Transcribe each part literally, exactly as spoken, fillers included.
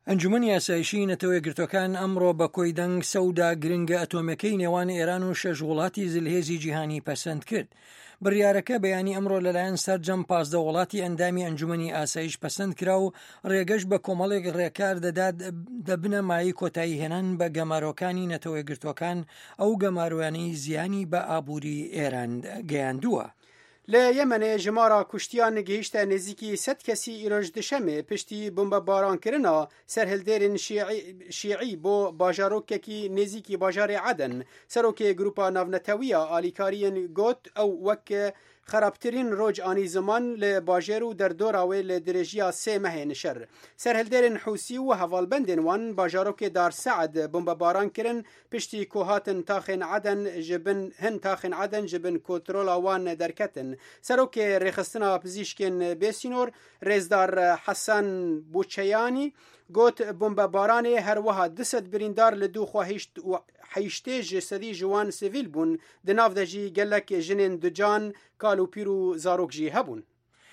ئەنجومەنی یاسایشی نەتەوە یەکگرتوەکان ئەمڕۆ بە کۆی دەنگ سەودا گرنگە ئەتۆمەکەی نێوان ئێران و شەش وڵاتی زلهێزی جیهانی پەسەند کرد. بڕیارەکە بەیانی ئەمڕۆ لەلایەن سەرجەم پازدە وڵاتی ئەندامی ئەنجومەنی ئاسایش پەسەند کرا و ڕێگەش بە کۆمەڵێک ڕێکار دەدات دەبنە مای کۆتایی هێنان بە گەمارۆکانی نەتەوە یەکگرتوەکان ئەو گەماروانی زیانی بە ئابووری ئێران گەیاندووە. لە یەمەنێ ژمارە کوشتیان گەیشتە نزیکی سەد کەسی ئیرۆژ دشەمێ پشتی بۆمبەبارانکردنا سەرهەلدێرن شیعی بۆ باژارۆکێکی نزیکی باژارێ عەدەن. سەرۆکێ گروپا ناونەتەویە ئالیکاریên گوت ئەو وەک خراپترین ڕۆژ ئانی زمان لە باژێر و دەردۆراوێ لە درێژیە سێ مەهێ نشر. سەرهەلدێرن حوسی و هەڤاڵبەندên wan bajarokê Darsعد بۆمبەباران kirin piştî ku hatin taxên Eden ji bin hin taxên Eden ji bin kontrola wan derketin. Serokê rêxistina pizîşkên Bêsînor Rêzdar Hesan Bûçeyanî got bombebaranê her wiha du sed birîndar li du xwe heyştê ji sedî ji wan sivîl bûn, di nav de jî gelek jinên ducan, kalûpîr û zarok jî hebûn.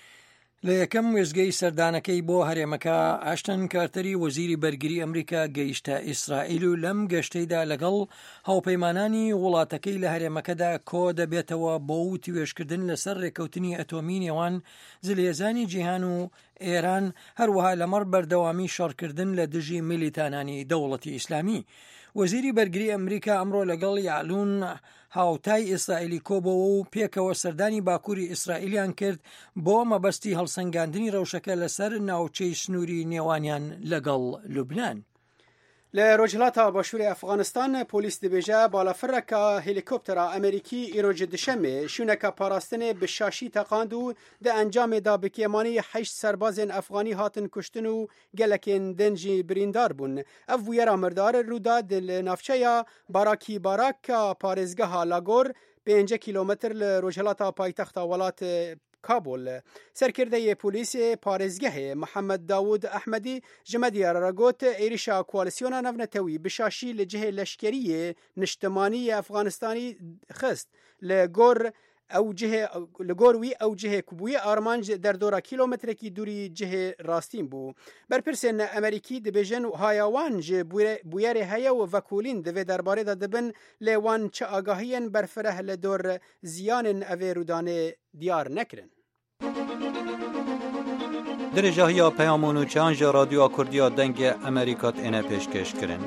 لە یەکەم وێزگەی سەردانەکەی بۆ هەرێمەکە ئاشتن کارتەری وەزیری بەرگری ئەمریکا گەیشتە ئیسرائیل و لەم گەشتەیدا لەگەڵ هاوپەیمانانی وڵاتەکەی لە هەرێمەکەدا کۆ دەبێتەوە بۆ توێژکردن لەسەر ڕێکەوتنی ئەتۆمی نێوان زلهێزانی جیهان و ئێران، هەروەها لەمەڕ بەردەوامی شەڕکردن لە دژی میلیتانانی دەوڵەتی ئیسلامی. وەزیری بەرگری ئەمریکا ئەمڕۆ لەگەڵ یعلون هاوتای ئیسرائیلی کۆبەوە و پێکەوە سەردانی باکووری ئیسرائیلیان کرد بۆ مەبەستی هەڵسەنگاندنی ڕەوشەکە لەسەر ناوچەی سنووری نێوانیان لەگەڵ لوبنان. لە ڕۆژهەڵاتە باشووری ئەفغانستان پۆلیس دەبێژە بالافڕەکە هێلیکۆپتەرە ئەمریکی ئیرۆژ دشەمێ شوونەکە پاراستنێ بشاشی تەقاند و دە ئەنجامێدا بکێمانی حەشت سەربازên ئەفغانی هاتن کوشتن و gelekên din jî birîndar bûn. Ev bûyera mirdar rûda li navçeya Barakî Baraka parêzgeha Lagor pênc kîlometr li rojhilata paytexta welatê Kabul. Serkirdeyê polîsê parêzgehê Mihemed Dawud Ehmedî ji medyara re got êrişa koalîsyona navnetewî bi şaşî li cihê leşkeriyê niştimanî yê Efganistanî xist li gor ew cihê li gor wî ew cihê ku bûye armanc derdora kîlometrekî dûrî cihê rastîn bû. Berpirsên Emerîkî dibêjin haya wan ji bûyerê heye û vekolîn divê derbarê de dibin lê wan çi agahiyên berfireh li dor ziyanên evê rûdanê diyar nekirin. Dirêjahiya peyamên û çiyan ji Radyoya Kurdiya dengê Amerîka têne pêşkêşkirin.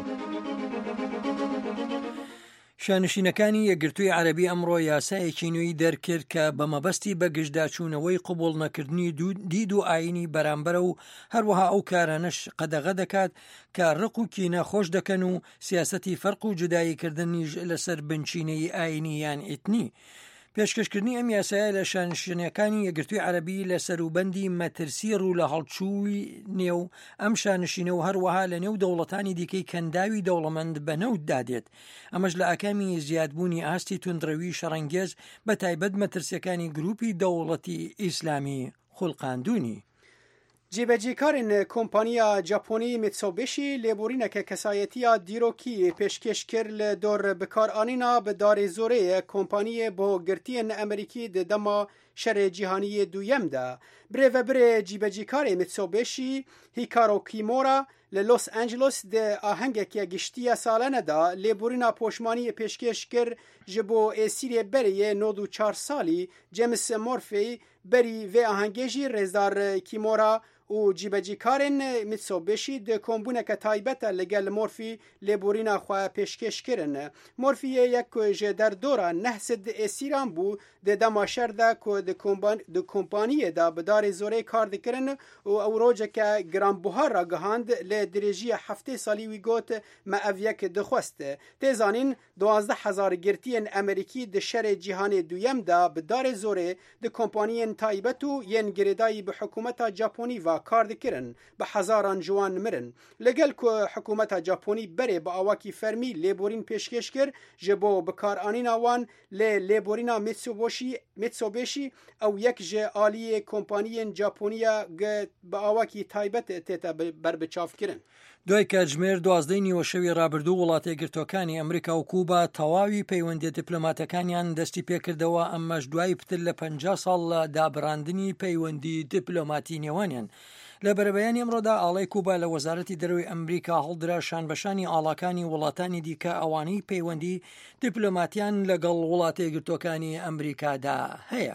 شانشینەکانی یەکگرتووی عەرەبی ئەمڕۆ یاسایەکی نوێی دەرکرد کە بە مەبەستی بەگشتداچوونەوەی قبوڵ نەکردنی دید و ئاینی بەرامبەرە و هەروەها ئەو کارانەش قەدەغە دەکات کە ڕق و کینە خۆش دەکەن و سیاسەتی فەرق و جوداییکردنیش لەسەر بنچینەی ئاینی یان ئیتنی. پێشکەشکردنی ئەم یاسایە لە شانشینەکانی یەکگرتووی عەرەبی لە سەروبەندی مەترسی ڕوو لە هەڵچووی نێو ئەم شانشینە و هەروەها لە نێو دەوڵەتانی دیکەی کەنداوی دەوڵەمەند بەنەوت دادێت. ئەمەش لە ئاکامی زیادبوونی ئاستی توندڕەوی شەڕەنگێز بە تایبەت مەترسیەکانی گروپی دەوڵەتی ئیسلامی خوڵقاندوونی. جێبەجێکارên کۆمپانیا جاپۆنی میتسوبیشی لێبورینەکە کەسایەتیە دیرۆکی پێشکەش کرد لە دۆر بکارانینا بە دارێ زۆرەیە کۆمپانیە بۆ گرتیên ئەمریکی di dema şerê cîhaniyê duyem de. Birêvebirê cîbecîkarê Mitsubishi Hikaru Kimura li Los Angeles de ahengekê giştiya salene da lêborîna poşmaniyê pêşkêş kir ji bo êsîrê beriyê nod û çar salî James Murphy berî vê ahengê jî Rêzdar Kimura û cîbecîkarên Mitsubishi di kombûneke taybet e li gel Murphy lêborîna xwe pêşkêş kirin. Murphyê yek ku ji derdora neh sed êsîran bû di dema şer de ku di kompaniyê de bi darê zorê kar dikirin û ew rojeke giranbuhar ra gihand lê dirêjiya heftê salî wî got me ev yek dixwest. Tê zanîn duwazdeh hezar girtiyên Emerîkî di şerê cîhanê duyem de bi darê zorê di kompaniyên taybet û yên girêdayî bi hikûmeta Japonî ve kar dikirin bi hezaran ji wan mirin. Li gel ku hikûmeta Japonî berê bi awakî fermî lêborîn pêşkêş kir ji bo bikaranîna wan lê lêborîna Mitsubishi ew yek ji aliyê kompaniyên Japoniya bi awakî taybet tête berbiçavkirin. دوای کاتژمێر دوازدەی نیوەشەوی ڕابردوو وڵاتە یەکگرتوەکانی ئەمریکا و کوبا تەواوی پەیوەندی دیپلۆماتەکانیان دەستی پێکردەوە، ئەمەش دوای پتر لە پەنجا ساڵ لە دابڕاندنی پەیوەندی دیپلۆماتی نێوانیان. لە بەرەبەیانی ئەمڕۆدا ئاڵای کوبا لە وەزارەتی دەرەوەی ئەمریکا هەڵدرا شانبەشانی ئاڵاکانی وڵاتانی دیکە ئەوانەی پەیوەندی دیپلۆماتیان لەگەڵ وڵاتە یەکگرتووەکانی ئەمریکادا هەیە.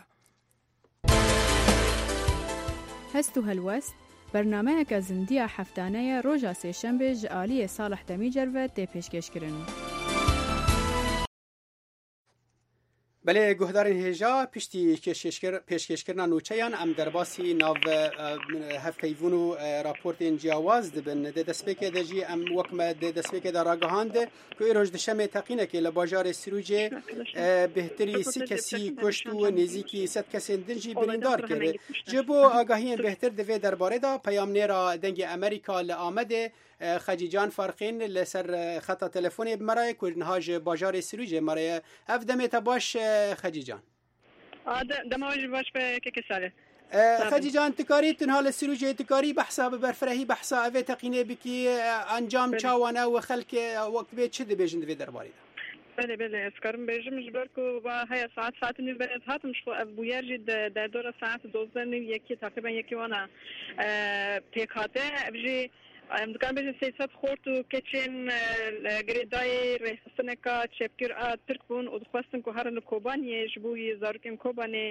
هەست و هەلوەست بەرنامەیەکە زیندیە هەفتانەیە ڕۆژە سێشەمبێ ji aliyê Salih Demîcerve tê pêşkêşkirin. بله گهدارین هجا پشتی پێشکەشکردنا نوچەیان ئەم دەرباسی ناو هەفتەیڤون و راپۆرتên جیاواز dibin dê destpêkê de jî em wek me dê destpêkê de ragihand ku êroj di şemê teqînekê li bajarê Sirûcê bêhtirî sî kesî kuşt û nêzîkî sed kesên din jî birîndar kir. Ji bo agahiyên bêhtir di vê derbarê de peyamnêra dengê Amerîka li Amedê Xecîcan Farxîn li ser xeta telefonê bimeraye ku niha ji bajarê Sirûcê mereye ev demê te baş Xecîcan. Dema jî baş be keke sale. Xecîcan tikarî tunha li Sirûcê tikarî behsa bi berfirehî behsa evê teqînê bikî encam çawan ew xelkê wekt bê çi dibêjin di vê derbarê de? Belê belê ez karim bêjim ji ber ku heye saet saetê nîv berez hatim ji ev bûyer jî derdora saet dozdeh nîv yekî teqrîben yekî wana pêk hate ev jî em dikan bêjin sêsed xort û keçên girêdayê rêxistineka çepkir a Tirk bûn û dixwestin ku herin li Kobaniyê ji bo zarokên Kobanê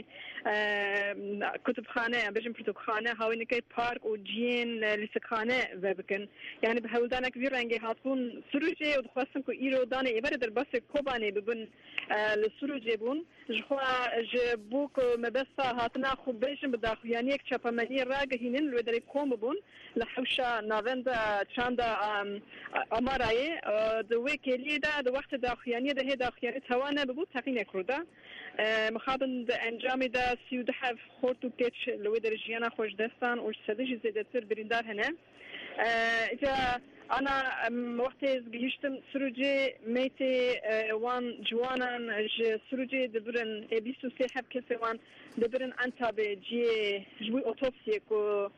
kutubxane em bêjin pirtûkxane hawînekê park û ciyên lîstikxane vebikin. Yani bi hewldanek vî rengê hatbûn Sirûcê û dixwestin ku îro danê êvarê derbasê Kobanê bibin li Sirûcê bûn ji xwe ji bo ku mebesta hatina xwe bêjin bi daxuyaniyek çapemeniyê ragihînin li wê derê kom bibûn li hewşa navenda çanda amarayê di wê kêliyê de di wextê daxuyaniyê de hê daxuyanî tewane bibû teqînek rûda mixabin di encamê de sî û dihev xort û keç li wê derê jiyana xwe ji destan û ji sedê jî zêdetir birîndar hene. Îca ana wextê ez gihîştim Sirûcê mêtê wan ciwanan ji Sirûcê dibirin ê bîst û sê heb kesê wan dibirin Entabê ciyê ji bo otopsiyê ku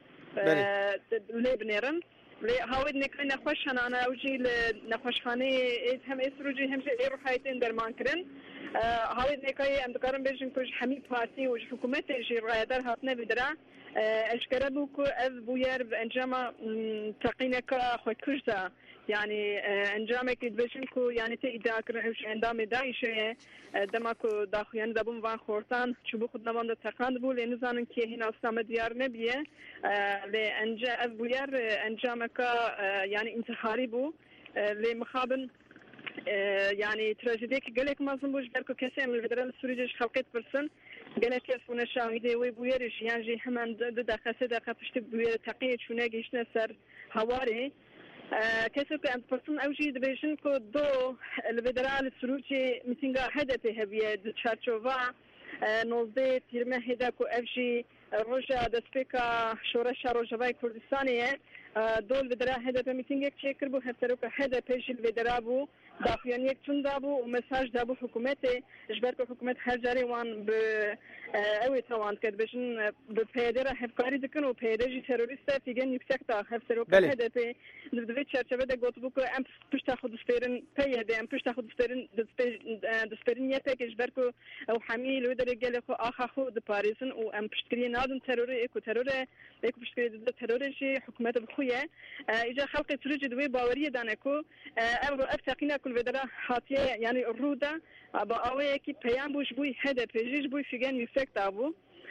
lê binêrin. Lê hawê nekay nexweş henane ew jî li nexweşxaneyê hem ê Sirûcê hem jî ê rihayetên derman kirin. Hawê nekayê em dikarin bêjin ku ji hemî partî û ji hikûmetê jî rayedar hatine vêdira eşkere bû ku ev bûyer bi encama teqîneka xwekûj de yani encamekî dibêjin ku yani tê îdia kirin ew ji endamê Daişê ye dema ku daxuyanî dabûn van xortan çûbû xudnevan de teqand bû lê nizanin kê hîna Ûsame diyar nebiye lê ence ev bûyer encameka yani întiharî bû lê mixabin yani trajediyekî gelek mezin bû ji ber ku kesê em li vêdera li Sirûcê ji xelkê dipirsin gelek kes bûne şahîdê wê bûyerê jiyan jî hemen di deqesê deqe piştî bûyerê teqiyê çûne gihîştine ser hewarê kesê ku em dipirsin ew jî dibêjin ku do li vêdera li Sirûcê mîtînga Hedefê hebiye di çarçova nozdê tîrmehê de ku ev jî roja destpêka şoreşa Rojavayê Kurdistanê ye do li vêdera Hedefê mîtîngek çêkir bû hevseroka Hedefê jî li vêdera bû daxuyaniyek tund dabû û mesaj dabû hikûmetê ji ber ku hikûmet her carê wan bi ew ê tewand kir dibêjin bi peyedêra hevkarî dikin û peyedê jî terorîst e fîgên yüksek da hevseroka Hedefê di vê çerçeve de gotibû ku em pişta xwe dispêrin peyedê em pişta xwe dispêrin dispêrin yepekê ji ber ku ew hemî li wê derê gelê xwe axa xwe diparêzin û em piştgiriyê nadin terorê ê ku terorê ê ku piştgiriyê dide terorê jî hikûmet bi xwe ye îca xelkê Sirûcê di wê baweriyê dane ku ev ev teqîna ku li vêdera hatiye yani rûda bi awayekî peyam bû ji bo Hedefê jî ji bo fîgên yüksek dabû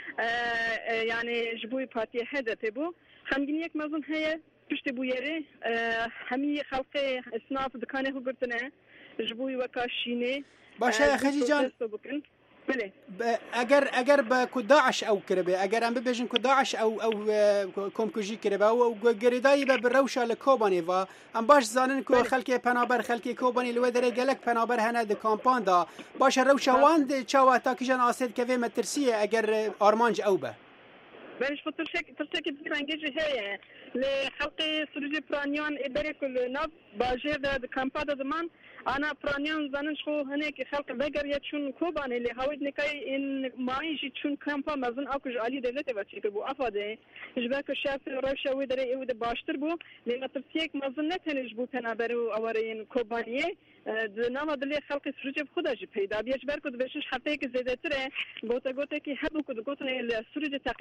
yani ji bo partiye Hedefê bû xemgîniyek mezin heye piştî bûyerê hemî xelkê esnaf dikanê xwe girtine ji bo weka şînê baş e Xecîcan بله اگر اگر به کو داعش او کربه اگر ام ببیجن کو داعش او او کوم کوجی کربه او گریدای به روشا لکوبانی و ام باش زانن کو خلک پنابر خلک کوبانی لو دره گلک پنابر هنه د کامپان دا باش روشا واند چاوا تا کیجن اسید کوی مترسیه اگر آرمانج او به بلش فترشك ترتكي برانجي هي لخلق سورجي برانيان اداري كل ناب باجير د كامبادا زمان انا برانيان زانن شو هناك خلق بقر يتشون كوبان اللي هاود نكاي ان مايجي تشون كامبا مازن اكو علي دولت باتشي بو افاده جباك الشاف روشا ودري ود باشتر بو لما ترتيك مازن نتنج بو تنابرو اورين كوبانيه د نام دلی خلق سورجي بخدا جي پیدا بیاج برکو د بشش هفته که زیاده تره گوته گوته که هبو که گوتنه سورجي تقینه که چه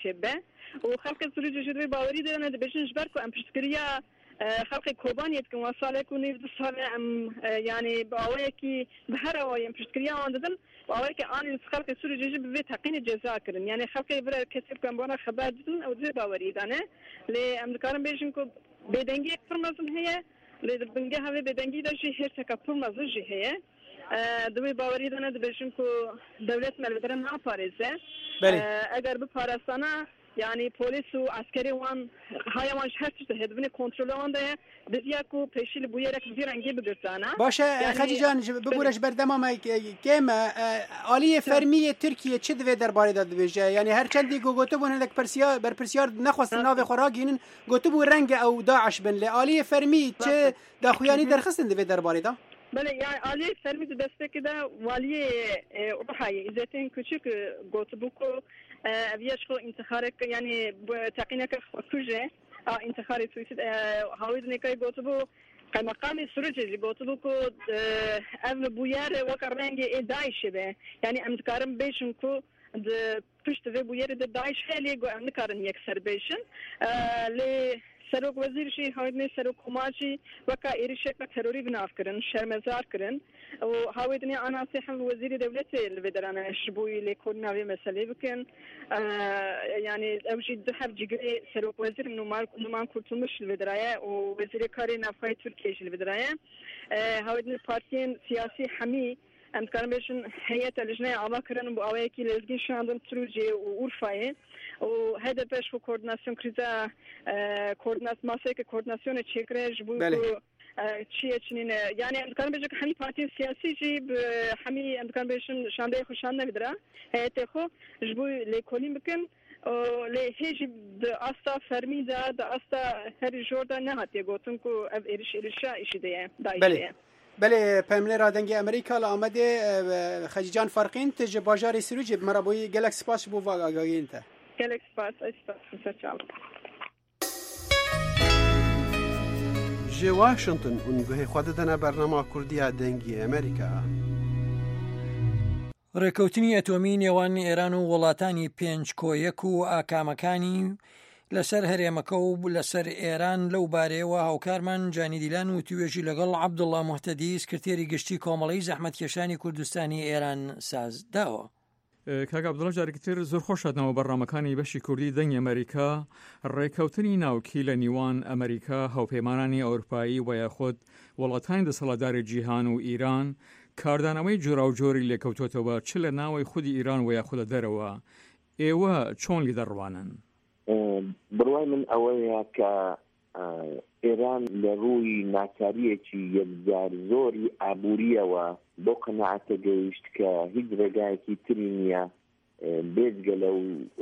به و خلق سروج جدوی باوری دارن بهشون جبر کو ام پرسکریا خلق کوبانیت که واساله کنی دو سال ام یعنی باوری کی به هر وایم پرسکریا آندن باوری که آن خلق سروج جدوی به تقین جزا کردن یعنی خلق برای کسب کن بانا خبر دادن او دو باوری دانه لی ام دکارم بهشون کو بدنگی فرمازم هیه لی بنگه هوا بدنگی داشتی هر چکا فرمازم جیه دوی باوری دانه بهشون کو دولت ملودر ناپارزه اگر به پارستانه یعنی پلیس و عسکری وان های وانش هر چیز هدفون کنترل آن ده دزیا کو پیشیل بویره که زیرنگی بگرتانه باشه خدی جان بگورش بردمام کم عالی فرمی ترکیه چه دوی درباره داد بجه یعنی هر چندی گوگوتو بون هلک پرسیار بر پرسیار نخواست ناو خوراگینن گوتو بو رنگ او داعش بن لی عالی فرمی چه داخویانی درخستن دوی درباره دا بله یعنی عالی فرمی دسته که دا والی روحایی ازتین کچک گوتو بوکو اویش خو انتخارک یعنی تقینک خوشه انتخاری سویسید هاوید نکای گوتو بو مقام سرچه گوتو بو کو اول بویار وکر رنگ داعش به یعنی امتکارم بیشون کو د پشت و بویار د داعش خیلی گو امتکارن یک سر بیشن لی سروک وزیر شی هاوید نه سروک کماچی وکا ایرشک تروری بناف کردن شرمزار کردن و هاوید نه آن هم وزیر دولت الودرانه شبوی لیکورناوی مسئله بکن یعنی اوجی دو هفت جگری سروک وزیر نمار نمان کرتولمش الودرایه و وزیر کاری نفای ترکیش الودرایه هاوید نه پارتین سیاسی همی امکان بهشون هیئت لجنه آوا کردن با آوایی که لزگین شاندن تروجی و اورفایه و هدفش و کوردیناسیون کریزا کوردیناس ماسه که کوردیناسیون چکره جبوی چیه چنین یعنی امکان بهش که همین پارتی سیاسی جیب همین امکان بهشون شانده خوشان نمیداره هیئت خو جبوی لیکولین بکن لی هیچ د استا فرمی دا د استا هر جوردا نه هاتی گوتن کو اف ایرش ایرشا ایشیده دایشه بله پامله رادنگی امریکا آمده خجیجان فرقین تج باجار سروج مرابوی گلکس پاس بو واگاگین تا گلکس پاس اسپاس سچال جه واشنطن اونگوه خوددنا برنامه کردی دنگی امریکا ڕێکەوتنی ئەتۆمی نێوان ئێران و وڵاتانی پێنج کۆیەک و ئاکامەکانی لەسەر هەرێمەکە و لەسەر ئێران لەو بارەیەوە هاوکارمان جانی دیلان و توێژی لەگەڵ عەبدوڵڵا موحتەدی سکرتێری گشتی کۆمەڵەی زەحمەتکێشانی کوردستانی ئێران ساز داوە. کاک عەبدوڵڵا جارێکی تر زۆر خۆش هاتنەوە بەڕامەکانی بەشی کوردی دەنگی ئەمریکا ڕێکەوتنی ناوکی لە نیوان ئەمریکا هاوپەیمانانی ئەوروپایی و یاخود وڵاتانی دەسەڵاتداری جیهان و ئیران کاردانەوەی جۆراوجۆری لێکەوتوتەوە چ لە ناوی خودی ئیران و یاخود لە دەرەوە ئێوە چۆن لی دەڕوانن؟ بڕوای من ئەوەیە کە ئێران لە ڕووی ناکاریەکی یەکجار زۆری ئابووریەوە بۆ قەناعەتە گەیشت کە هیچ ڕێگایەکی تری نییە بێجگە لەو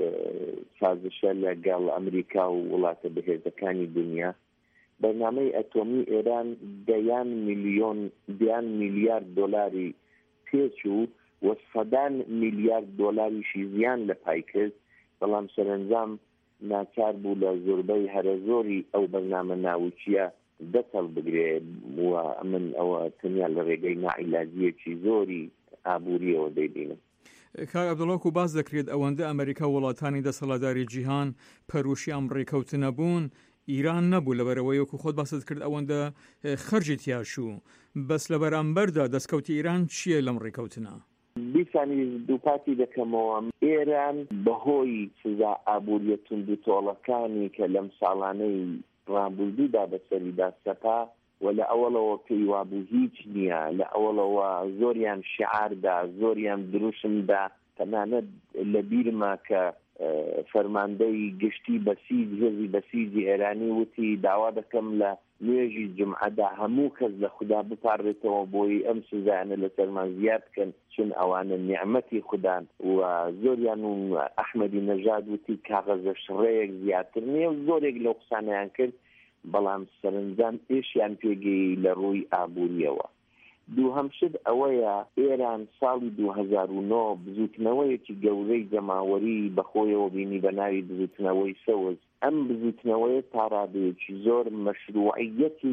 سازشە لەگەڵ ئەمریکا و وڵاتە بەهێزەکانی دنیا بەرنامەی ئەتۆمی ئێران دەیان میلیۆن دیان میلیارد دۆلاری پێچوو و سەدان میلیارد دۆلاریشی زیان لە پای کرد بەڵام سەرنجام ناچار بوو لە زۆربەی هەرە زۆری ئەو بەرنامە ناوچیە دەتەڵ بگرێ و من ئەوە تەنیا لە ڕێگەی نائیلاجیەکی زۆری ئابووریەوە دەیبینم. کاک عەبدوڵڵا و باز دەکرێت ئەوەندە ئەمریکا وڵاتانی دەسەڵاتداری جیهان پەروشی ئەم ڕێکەوتنە بوون ئیران نەبوو لەبەرەوەی وەکو خۆت باست کرد ئەوەندە خەرجی تیاشوو بەس لە بەرامبەردا دەستکەوتی ئیران چییە لەم ڕێکەوتنە؟ بیسانی دووپاتی دەکەمەوە ئێران بەهۆی سزا ئابووریە توندوتۆڵەکانی کە لەم ساڵانەی ڕابردوودا بەسەریدا سەپا و لە ئەوڵەوە پێی وابوو هیچ نییە لە ئەوڵەوە زۆریان شعاردا زۆریان دروشمدا تەنانەت لە بیرما کە فەرماندەی گشتی بەسیج هێزی بەسیجی ئێرانی وتی داوا دەکەم لە نوێژی جمعەدا هەموو کەس لە خوددا بپارڕێتەوە بۆی ئەم سزانە لە سەرمان زیاد بکەن چون ئەوانە نیعمەتی خوددان و زۆریان و ئەحمەدی نەژاد وتی کاغەزە شڕەیەک زیاتر نییە و زۆرێک لەو قسانەیان کرد بەڵام سەرنجام ئێشیان پێگەی لە ڕووی ئابووریەوە. دووهەم شت ئەوەیە ئێران ساڵی دوو هەزار و نۆ بزوتنەوەیەکی گەورەی جەماوەری بەخۆیەوە بینی بە ناوی بزوتنەوەی سەوز ئەم بزوتنەوەی پاڕادەیەکی زۆر مەشروعیەتی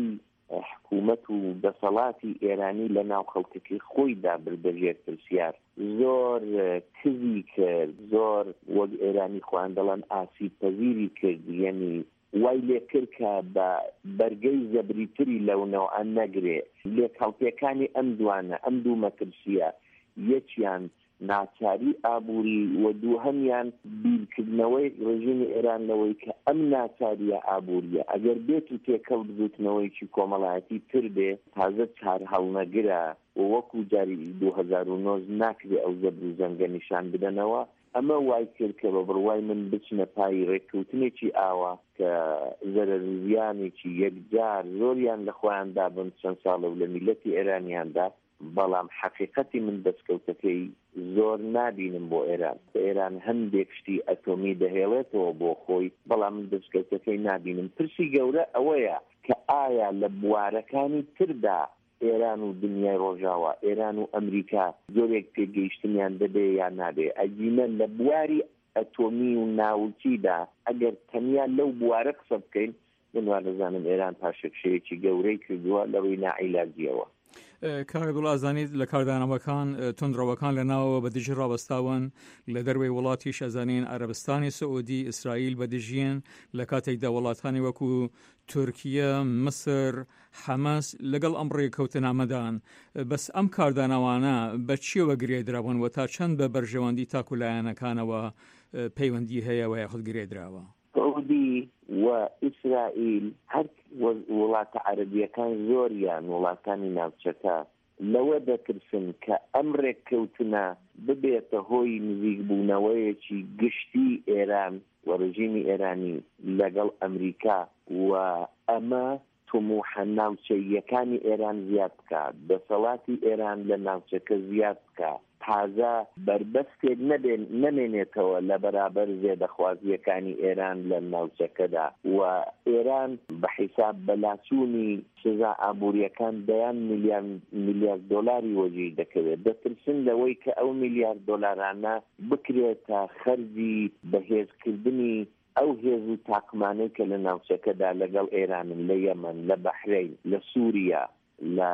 حکوومەت و دەسەڵاتی ئێرانی لە ناو خەڵکەکەی خۆیدا بردەژێر پرسیار زۆر کزی کرد، زۆر وەک ئێرانی خۆیان دەڵێن ئاسیب پەذیری کرد، یعنی وای لێ کرد کە بە بەرگەی زەبریتری لەونەوە نەگرێ. لێکەڵتیەکانی ئەم دوانە ئەم دوو مەترسیە، یەکیان ناچاری ئابووری و دووهەمیان بیرکردنەوەی ڕژیمی ئێران لەوەی کە ئەم ناچاریە ئابووریە ئەگەر بێت و تێکەڵ بزوتنەوەیکی کۆمەڵایەتی تر بێ تازە چار هەڵنەگرە و وەکو جاری دوو هەزار و نۆ ناکرێ ئەو زەبر و زەنگە نیشان بدەنەوە. ئەمە وای کرد کە بە بڕوای من بچنە پای ڕێککەوتنێکی ئاوا کە زەرەرزیانێکی یەکجار زۆریان لە خۆیاندا بن چەند ساڵە و لە میلەتی ئێرانیاندا، بەڵام حەقیقەتی من دەستکەوتەکەی زۆر نابینم بۆ ئێران. ئێران هەندێک شتی ئەتۆمی دەهێڵێتەوە بۆ خۆی، بەڵام من دەستکەوتەکەی نابینم. پرسی گەورە ئەوەیە کە ئایا لە بوارەکانی تردا ئێران و دنیای ڕۆژاوە، ئێران و ئەمریکا زۆرێک پێگەیشتنیان دەبێ یا نابێ. ئەگینە لە بواری ئەتۆمی و ناوچیدا ئەگەر تەنیا لەو بوارە قسە بکەین، من وا دەزانم ئێران پاشەکشەیەکی گەورەی کردووە لە ڕووی نائیلاجیەوە. کاک عەبدوڵڵا لە کاردانەوەکان تونندڕەوەکان لەناوەوە بەدژی ڕابستاون لە دەروی وڵاتیش ئەزانین عەرەبستانی سعودی، ئیسرائیل بەدژیان لە کاتێکدا وڵاتانی وەکو تورکیە، مسر، حەماس لەگەڵ ئەم ڕێکەوتنامەدان. بەس ئەم کاردانەوانە بە چیەوە گرێدراون و تا چەند بە بەرژەوەندی تاکولایەنەکانەوە پەیوەندی هەیە و یاخود گرێدراوە؟ سعودی و ئیسرائیل هەر وڵاتە عەرەبیەکان زۆریان وڵاتانی ناوچەکە لەوە دەترسن کە ئەم ڕێککەوتنە ببێتە هۆی نزیک بوونەوەیەکی گشتی ئێران و ڕژیمی ئێرانی لەگەڵ ئەمریکا و ئەمە تموحە ناوچەیەکانی ئێران زیاد بکات، دەسەڵاتی ئێران لە ناوچەکە زیاد بکات، تازە بربەستێک نەمێنێتەوە لە بەرابەر زێدەخوازیەکانی ئێران لە ناوچەکەدا و ئێران بە حیساب بەلاچوونی سزا ئابووریەکان دەیان میلیارد دۆلاری وەجێ دەکەوێت. دەترسن لەوەی کە ئەو میلیارد دۆلارانە بکرێتە خەرجی بەهێزکردنی ئەو هێز و تاقمانەی کە لە ناوچەکەدا لەگەڵ ئێرانن، لە یەمەن، لە بەحرەین، لە سووریا، لە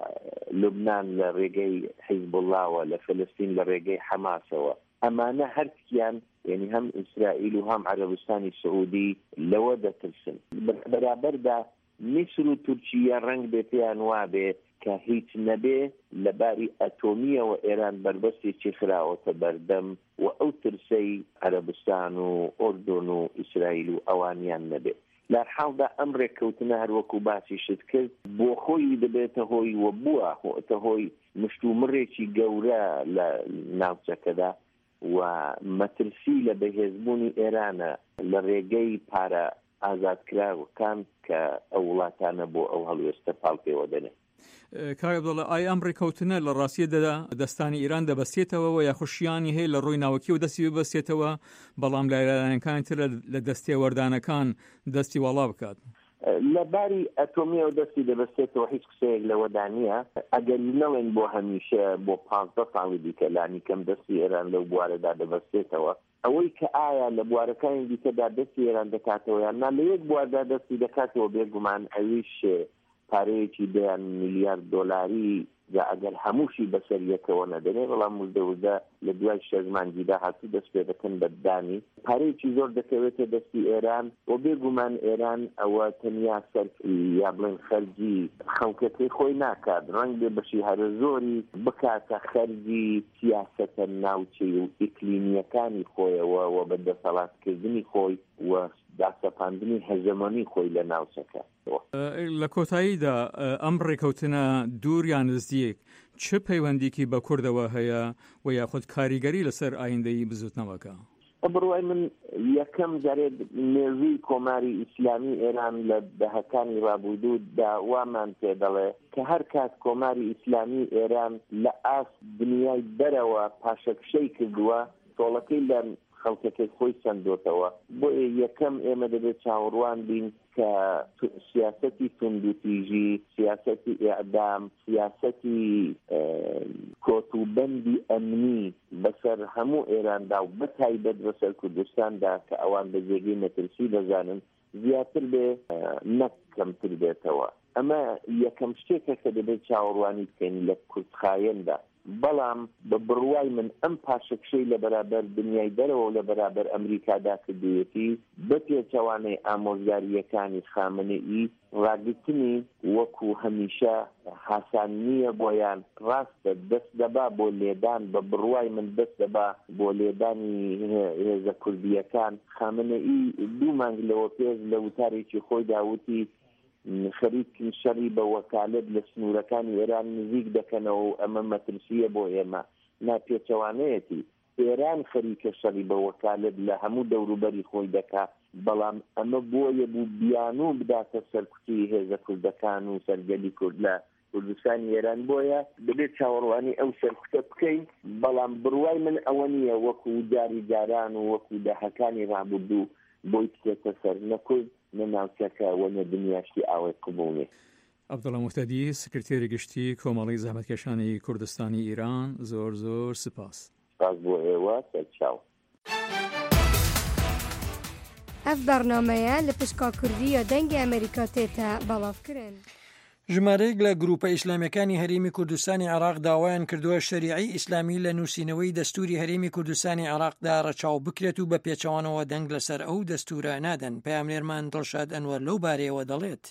لوبنان لە ڕێگەی حیزبوڵڵاوە، لە فلستین لە ڕێگەی حەماسەوە. ئەمانە هەرکیان یعنی هەم ئیسرائیل و هەم عەرەبستانی سعودی لەوە دەترسن. بەرابەردا میسر و تورکیە ڕەنگ بێ پێیان وابێ کە هیچ نەبێ لە باری ئەتۆمیەوە ئێران بربەستێکی خراوەتە بەردەم و ئەو ترسەی عەرەبستان و ئۆردۆن و ئیسرائیل و ئەوانیان نەبێ. لە حاڵدا ئەم ڕێککەوتنە هەروەکو باسی شت کرد بۆ خۆی دەبێتە هۆی و بووە هۆتە هۆی مشتومڕێکی گەورە لە ناوچەکەدا و مەترسی لە بەهێزبوونی ئێرانە لە ڕێگەی پارە ئازادکراوەکان کە ئەو وڵاتانە بۆ ئەو هەڵوێستە پاڵ پێوە دەنێت. کاک عەبدوڵڵا ئایا ئەم ڕێکەوتنە لە ڕاستیەدا دەستانی ئیران دەبەستێتەوە و یا خوشیانی هەیە لە ڕووی ناوەکی و دەستی ببەستێتەوە بەڵام لایەنەکانی تر لە دەستێوەردانەکان دەستی وەڵا بکات؟ لە باری ئەتۆمیەوە دەستی دەبەستێتەوە هیچ قسەیەک لەوەدا نییە. ئەگەر نەڵێن بۆ هەمیشە بۆ پانزدە ساڵی دیکە لانی کەم دەستی ئێران لەو بوارەدا دەبەستێتەوە. ئەوەی کە ئایا لە بوارەکانی دیکەدا دەستی ئێران دەکاتەوە یان نا لە یەک بواردا دەستی دەکاتەوە بێگومان ئەویش پارەیەکی دەیان میلیارد دۆلاری یا ئەگەر هەمووشی بەسەر یەکەوە نەدەنێ، بەڵام مزدەوزە لە دوای شەزمانجیدا هاتوو دەست پێ دەکەن بەدانی پارەیەکی زۆر دەکەوێتە دەستی ئێران و بێگومان ئێران ئەوە تەنیا سەرکی یا بڵێن خەرجی خەڵکەکەی خۆی ناکات، ڕەنگ بێ بەشی هەرە زۆری بکاتە خەرجی سیاسەتە ناوچەی و ئیقلیمیەکانی خۆیەوە و بە دەسەڵاتکردنی خۆی و داسەپاندنی هەژەمۆنی خۆی لە ناوچەکە. لە کۆتاییدا ئەم ڕێکەوتنە دوور یان نزدیک چ پەیوەندێکی بە کوردەوە هەیە و یاخود کاریگەری لەسەر ئایندەی بزوتنەوەکە؟ بڕوای من یەکەم جارێ نێژووی کۆماری ئیسلامی ئێران لە دەهەکانی ڕابردوودا وامان پێ دەڵێ کە هەر کات کۆماری ئیسلامی ئێران لە ئاس دنیای دەرەوە پاشەکشەی کردووە، تۆڵەکەی لە خەڵکەکەی خۆی چەندۆتەوە. بۆ یەکەم ئێمە دەبێت چاوەڕوان بین کە سیاسەتی توندوتیژی، سیاسەتی ئیعدام، سیاسەتی کۆتوبەندی ئەمنی بەسەر هەموو ئێراندا و بەتایبەت بەسەر کوردستاندا کە ئەوان بە جێگەی مەترسی دەزانن زیاتر بێ نەک کەمتر بێتەوە. ئەمە یەکەم شتێکە کە دەبێت چاوەڕوانی بکەین لە کورتخایەندا. بەڵام بە بڕوای من ئەم پاشەکشەی لە بەرابەر دنیای دەرەوە لە بەرابەر ئەمریکادا کردوێتی بە پێچەوانەی ئامۆژگاریەکانی خامنەئی ڕاگرتنی وەکو هەمیشە حاسان نییە بۆیان ڕاستە دەست دەبا بۆ لێدان بە بڕوای من دەست دەبا بۆ لێدانی هێزە کوردیەکان. خامنەئی دوو مانگ لەوە پێش لە وتارێکی خۆی داوتی خەریکن شەڕی بە وەکالەت لە سنوورەکانی ئێران نزیک دەکەنەوە و ئەمە مەترسیە بۆ ئێمە. ناپێچەوانەیەتی ئێران خەریکە شەڕی بە وەکالەت لە هەموو دەوروبەری خۆی دەکات، بەڵام ئەمە بۆیە بوو بیانوو بداتە سەرکوتی هێزە کوردەکان و سەرگەلی کورد لە کوردستانی ئێران. بۆیە دەبێت چاوەڕوانی ئەو سەرکوتە بکەین، بەڵام بڕوای من ئەوە نییە وەکو جاری جاران و وەکو داهەکانی ڕابردوو بۆی بکرێتە سەر نەکورد نەناوچەکەوە نە دنیاشتی ئاوای قبوڵێ. عەبدوڵڵا موحتەدی سکرتێری گشتی کۆمەڵی زەحمەتکێشانی کوردستانی ئیران، زۆر زۆر سپاس. سپاس بۆ ئێوە. سەرچاو. ئەف بەرنامەیە لە پشکا کوردیە دەنگی ئەمریکا تێتە بەڵاوکردن. ژمارەیەک لە گروپە ئیسلامیەکانی هەرێمی کوردستانی عێراق داوایان کردووە شەریعەی ئیسلامی لە نووسینەوەی دەستوری هەرێمی کوردستانی عێراقدا ڕەچاو بکرێت و بە پێچەوانەوە دەنگ لەسەر ئەو دەستورە نادەن. پەیامنێرمان دڵشاد ئەنوەر لەو بارەیەوە دەڵێت.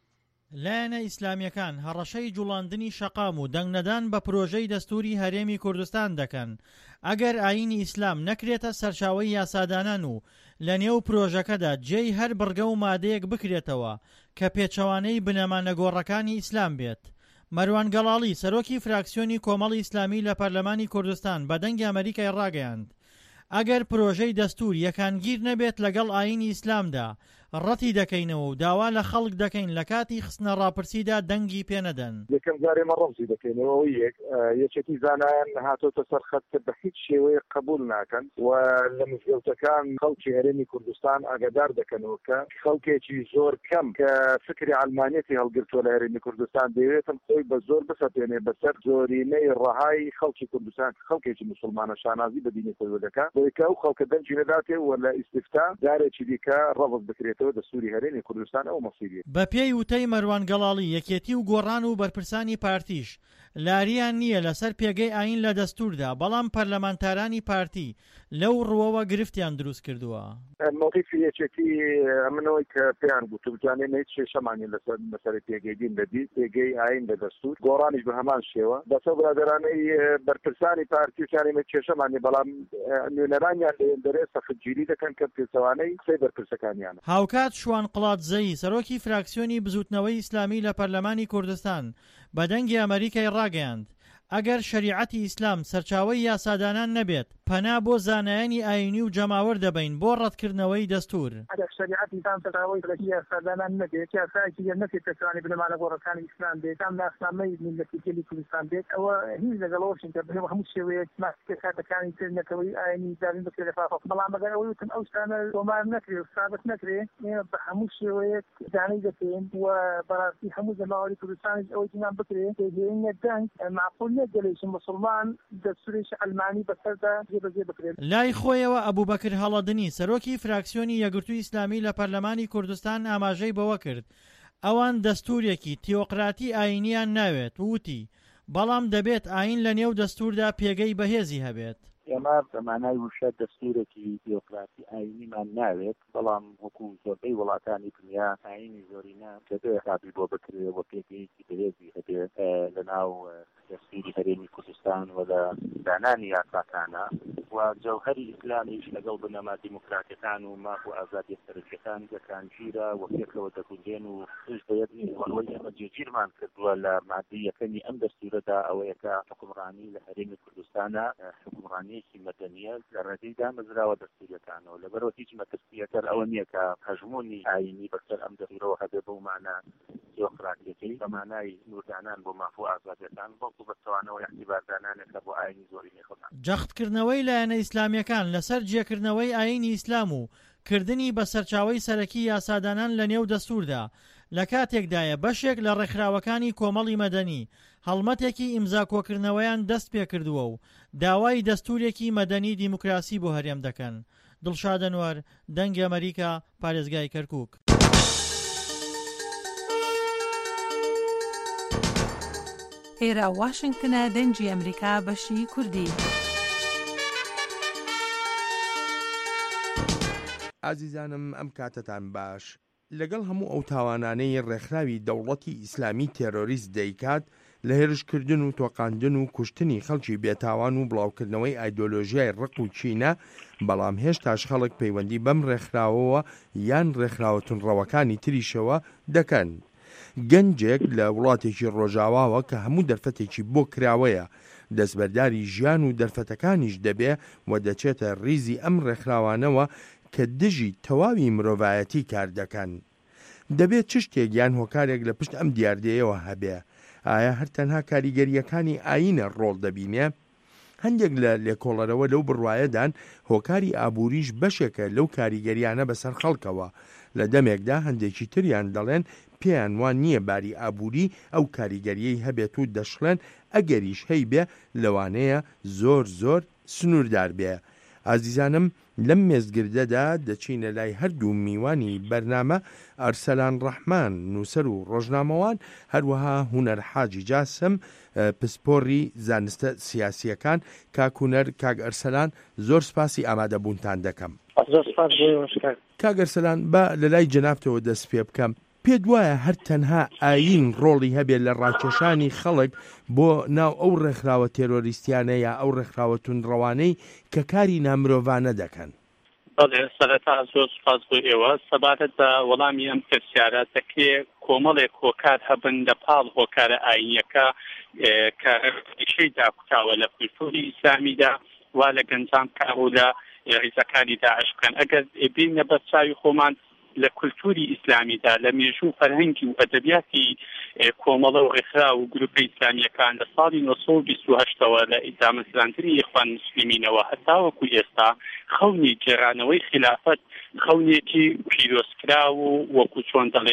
لایەنە ئیسلامیەکان هەڕەشەی جوڵاندنی شەقام و دەنگ نەدان بە پرۆژەی دەستوری هەرێمی کوردستان دەکەن. ئەگەر ئاینی ئیسلام نەکرێتە سەرچاوەی یاسادانان و لە نێو پرۆژەکەدا جێی هەر بڕگە و مادەیەک بکرێتەوە کە پێچەوانەی بنەمانە گۆڕەکانی ئیسلام بێت. مەروان گەڵاڵی سەرۆکی فراکسیۆنی کۆمەڵی ئیسلامی لە پەرلەمانی کوردستان بە دەنگی ئەمریکای ڕاگەیاند ئەگەر پرۆژەی دەستور یەکانگیر نەبێت لەگەڵ ئاینی ئیسلامدا ڕەتی دەکەینەوە و داوا لە خەڵک دەکەین لە کاتی خستنە ڕاپرسیدا دەنگی پێنەدەن. یەکەم جارێمە ڕەوزی دەکەینەوە یەک یەکێتی زانایان هاتۆتە سەر خەت بە هیچ شێوەیە قبول ناکەن و لە مزگەوتەکان خەڵکی هەرێمی کوردستان ئاگادار دەکەنەوە کە خەڵکێکی زۆر کەم کە فکری عەلمانیەتی هەڵگرتووە لە هەرێمی کوردستان دەوێتن خۆی بە زۆر بسەپێنێ بەسەر زۆرینەی ڕەهای خەڵکی کوردستان خەڵکێکی موسڵمانە شانازی بە دینی خۆی دەکات بۆی کە ئەو خەڵکە دەنگی نەداتێ و لە ئیستیفتا جارێکی دیکە ڕەوز بکرێت دەستوری هەرێمی کوردستان ئەو مەسیریە. بە پێی وتەی مەروان گەڵاڵی یەکێتی و گۆڕان و بەرپرسانی پارتیش لاریان نییە لەسەر پێگەی ئاین لە دەستوردا، بەڵام پەرلەمانتارانی پارتی لەو ڕوەوە گرفتیان دروست کردووە. موقیفی یەکێتی ئەمنەوەی کە پێیان گوتو بتوانێت هیچ شێشەمانی لەسەر مەسەرەی پێگەی دین دەبی پێگەی ئاین لە دەستور گۆڕانیش بە هەمان شێوە بەسە برادرانەی بەرپرسانی پارتی وتیانێت کێشەمانی بەڵام نوێنەرانیان دەرێ سەختگیری دەکەن کە پێچەوانەی قسەی بەرپرسەکانیان. هاوکات شوان قڵاتزەیی سەرۆکی فراکسیۆنی بزوتنەوەی ئیسلامی لە پەرلەمانی کوردستان بە دەنگی ئەمریکای ڕاگەیاند ئەگەر شەریعەتی ئیسلام سەرچاوەی یاسادانان نەبێت پەنا بۆ زانایانی ئاینی و جەماوەر دەبین بۆ ڕەتکردنەوەی دەستور. ئەگەر شەریعەتی ئیسلام سەرچاوەی گەلێکی یاسادانان نەبێت یاسایەکی نەکرێت پێچەوانەی بنەمانە گۆڕەکانی ئیسلام بێت ئەم ناسنامەی میلەتی گەلی کوردستان بێت ئەوە هیچ لەگەڵەوەشین کە بنەوە هەموو شێوەیەک ماسکە کاتەکانی تر نەکەوەی ئاینی دارین بکرێت لە فافق بەڵام ئەگەر ئەوەی وتم ئەو شتانە تۆمار نەکرێت و ثابت نەکرێت بە هەموو شێوەیەک دانەی دەکەین و بەڕاستی هەموو جەماوەری کوردستانیش ئەوەی تینان بکرێت پێگەینە دەنگ معقول نیە گەلێکی مسلمان دەستوریش ئەلمانی بەسەردا جێبەجێ بکرێت. لای خۆیەوە ئەبوبەکر هەڵەدنی سەرۆکی فراکسیۆنی یەکگرتووی ئیسلامی لە پەرلەمانی کوردستان ئاماژەی بەوە کرد ئەوان دەستورێکی تیۆقراتی ئاینیان ناوێت وتی بەڵام دەبێت ئاین لە نێو دەستوردا پێگەی بەهێزی هەبێت. ئێمە بەمانای وشە دەستورێکی دیۆکراسی ئاینیمان ناوێت بەڵام وەکو زۆربەی وڵاتانی دنیا ئاینی زۆرینە دەبێت رابی بۆ بکرێەوە پێگەیەکی بەهێزی هەبێت لە ناو دەستوری هەرێمی کوردستان و لە دانانی یاساکانە و جەوهەری ئیسلامیش لەگەڵ بنەما دیموکراتیەکان و ماف و ئازادی سەرکیەکان دەکانگیرە و پێکەوە دەگونجێن و توش دەیەت وەڵەوەی ئێمە جێگیرمان کردووە لە مادەی یەکەمی ئەم دەستورەدا ئەوەیە کە حکومڕانی لە هەرێمی کوردستانە حکومڕانیەکی مەدەنیە لە ڕێگەی دامەزراوە دەستوریەکانەوە لەبەرەوە هیچ مەترسیەکەر ئەوە نییە کە هەژمۆنی ئاینی بەسەر ئەم دەستورەوە هەبێ بەو مانە دیۆکراتیەکەی بە مانای نوردانان بۆ ماف و ئازادیەکان بەڵکو بەتەوانەوە اعتیباردانانێک لە بۆ ئاینی زۆرینەی خۆمان. جەختکردنەوەی لایەنە ئیسلامیەکان لەسەر جێکردنەوەی ئاینی ئیسلام و کردنی بە سەرچاوەی سەرەکی یاسادانان لە نێو دەستوردا لە کاتێکدایە بەشێک لە ڕێکخراوەکانی کۆمەڵی مەدەنی هەڵمەتێکی ئیمزاکۆکردنەوەیان دەست پێ کردووە و داوای دەستورێکی مەدەنی دیموکراسی بۆ هەرێم دەکەن. دڵشاد ئەنوەر دەنگی ئەمریکا پارێزگای کەرکووک. ئێرە واشنگتنە دەنگی ئەمریکا بەشی کوردی. ئازیزانم ئەم کاتتان باش. لەگەڵ هەموو ئەو تاوانانەی ڕێکخراوی دەوڵەتی ئیسلامی تێرۆریست دەیکات لە هێرشکردن و تۆقاندن و کوشتنی خەڵکی بێتاوان و بڵاوکردنەوەی ئایدۆلۆژیای ڕق و چینە، بەڵام هێشتاش خەڵک پەیوەندی بەم ڕێکخراوەوە یان ڕێکخراوە تونڕەوەکانی تریشەوە دەکەن. گەنجێک لە وڵاتێکی ڕۆژاواوە کە هەموو دەرفەتێکی بۆ کراوەیە دەستبەرداری ژیان و دەرفەتەکانیش دەبێ و دەچێتە ریزی ئەم ڕێکخراوانەوە کە دژی تەواوی مرۆڤایەتی کار دەکەن. دەبێت چ شتێک یان هۆکارێک لە پشت ئەم دیاردەیەوە هەبێ. ئایا هەر تەنها کاریگەریەکانی ئاینە ڕۆڵ دەبینێ؟ هەندێک لە لێکۆڵەرەوە لەو بڕوایەدان هۆکاری ئابووریش بەشێکە لەو کاریگەریانە بەسەر خەڵکەوە. لە دەمێکدا هەندێکی تریان دەڵێن پێیان وان نییە باری ئابووری ئەو کاریگەریەی هەبێت و دەشڵێن ئەگەریش هەی بێ لەوانەیە زۆر زۆر سنووردار بێ. ئازیزانم، لەم مێزگردەدا دەچینە لای هەردوو میوانی بەرنامە ئەرسەلان ڕەحمان نووسەر و ڕۆژنامەوان، هەروەها هونەر حاجی جاسم پسپۆڕی زانستە سیاسیەکان. کاکوونەر کاگ ئەرسەلان، زۆر سپاسی ئامادەبوونتان دەکەم. کاگ ئەرسەلان، بە لە لای جەنابتەوە دەست پێ بکەم. پێت وایە هەر تەنها ئاین ڕۆڵی هەبێت لە ڕاکێشانی خەڵک بۆ ناو ئەو ڕێکخراوە تێرۆریستیانە یا ئەو ڕێکخراوە تونڕەوانەی کە کاری نامرۆڤانە دەکەن؟ بەڵێ، سەرەتا زۆر سپاس بۆ ئێوە. سەبارەت بە وەڵامی ئەم پرسیارە دەکرێت کۆمەڵێک هۆکار هەبن لە پاڵ هۆکارە ئاینیەکە کە ڕێشەی داکوتاوە لە کولتوری ئیسلامیدا وا لە گەنجان کار و لە ڕیزەکانی داعش بکەن. ئەگەر بینە بە چاوی خۆمان لە کولتوری ئیسلامیدا لە مێژوو فەرهەنگی و ئەدەبیاتی کۆمەڵە و ڕێکخراو و گروپی ئیسلامیەکان لە ساڵی نۆ سەد و بیست و هەشتەوە لە ئیدامەزراندنی یەخوان مسلمینەوە هەتاوەکو ئێستا خەونی گێرانەوەی خلافەت خەونێکی پیرۆزکرا و وەکو چۆن دەڵێ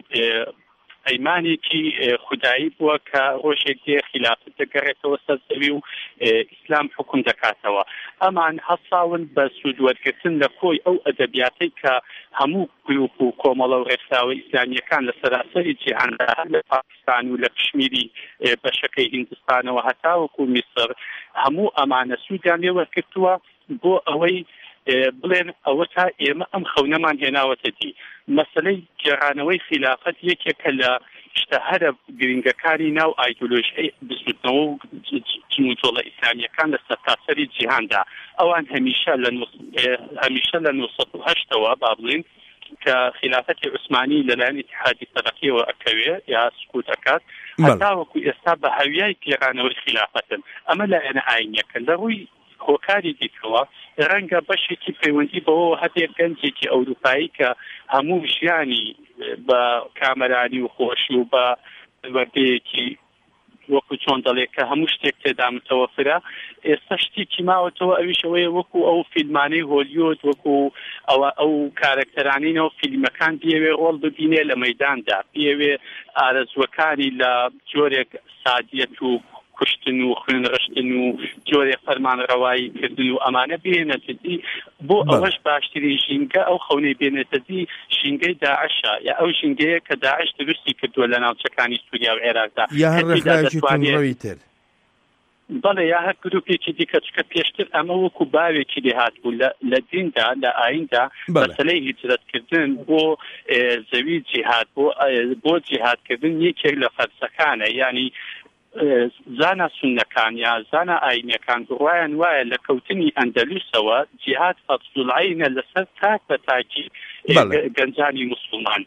ئەیمانێکی خودایی بووە کە ڕۆژێک دێ خلافەت دەگەڕێتەوە سەر زەوی و ئیسلام حکم دەکاتەوە. ئەمان هەساون بە سوودوەرگرتن لە خۆی ئەو ئەدەبیاتەی کە هەموو گروپ و کۆمەڵە و ڕێکخراوە ئیسلامیەکان لە سەراسەری جیهاندا لە پاکستان و لە کشمیری بەشەکەی هیندستانەوە هەتاوەکو میسر هەموو ئەمانە سوودیان لێوەرگرتووە بۆ ئەوەی بڵێن ئەوە تا ئێمە ئەم خەونەمان هێناوەتە دی. مەسەلەی گێڕانەوەی خلافەت یەکێکە لە شتە هەرە گرنگەکانی ناو ئایدۆلۆژیای بسوودنەوە و جموتۆڵە ئیسلامیەکان لە سەرتاسەری جیهاندا. ئەوان هەمیشە لە هەمیشە لە نۆ سەد و هەشتەوە با بڵێن کە خلافەتی عوسمانی لەلایەن ئیتحادی سەرەکیەوە ئەکەوێ یا سکوت ئەکات هەتاوەکو ئێستا بە هەویای گێڕانەوەی خلافەتن. ئەمە لایەنە ئاینیەکە. لە ڕووی هۆکاری دیکەوە ڕەنگە بەشێکی پەیوەندی بەوە هەبێ گەنجێکی ئەوروپایی کە هەموو ژیانی بە کامەرانی و خۆشی و بە وەردەیەکی وەکو چۆن دەڵێ کە هەموو شتێک تێدا متەوەفرە. ئێستا شتێکی ماوەتەوە ئەویشەوەیە وەکو ئەو فیلمانەی هۆلیوود وەکو ئەوە ئەو کارکتەرانینەوە فیلمەکان بێوێ ڕۆڵ ببینێ لە مەیداندا، بێوێ ئارەزوەکانی لە جۆرێک سادیەت و کوشتن و خوێنڕشتن و جۆرێ فەرمانڕەوایی کردن و ئەمانە بێنێتە دی بۆ ئەوەش باشترین ژینگە ئەو خەونەی بێنێتە دی ژینگەی داعشە یا ئەو ژینگەیە کە داعش دروستی کردووە لە ناوچەکانی سووریا و عێراقدا یا هەر ڕێکخراوێکی تونڕەوی تر. بەڵێ، یا هەر گروپێکی دیکە چکە پێشتر ئەمە وەکو باوێکی لێهات بوو لە دیندا لە ئایندا مەسەلەی هیجرەتکردن بۆ زەوی جیهاد بۆ جیهادکردن یەکێک لە فەرزەکانە. یعنی زانا سنەکان یا زانا ئاینیەکان بڕوایان وایە لە کەوتنی ئەندەلوسەوە جیهاد فەرزوڵعینە لەسەر تاک بە تاکی گەنجانی مسلمان.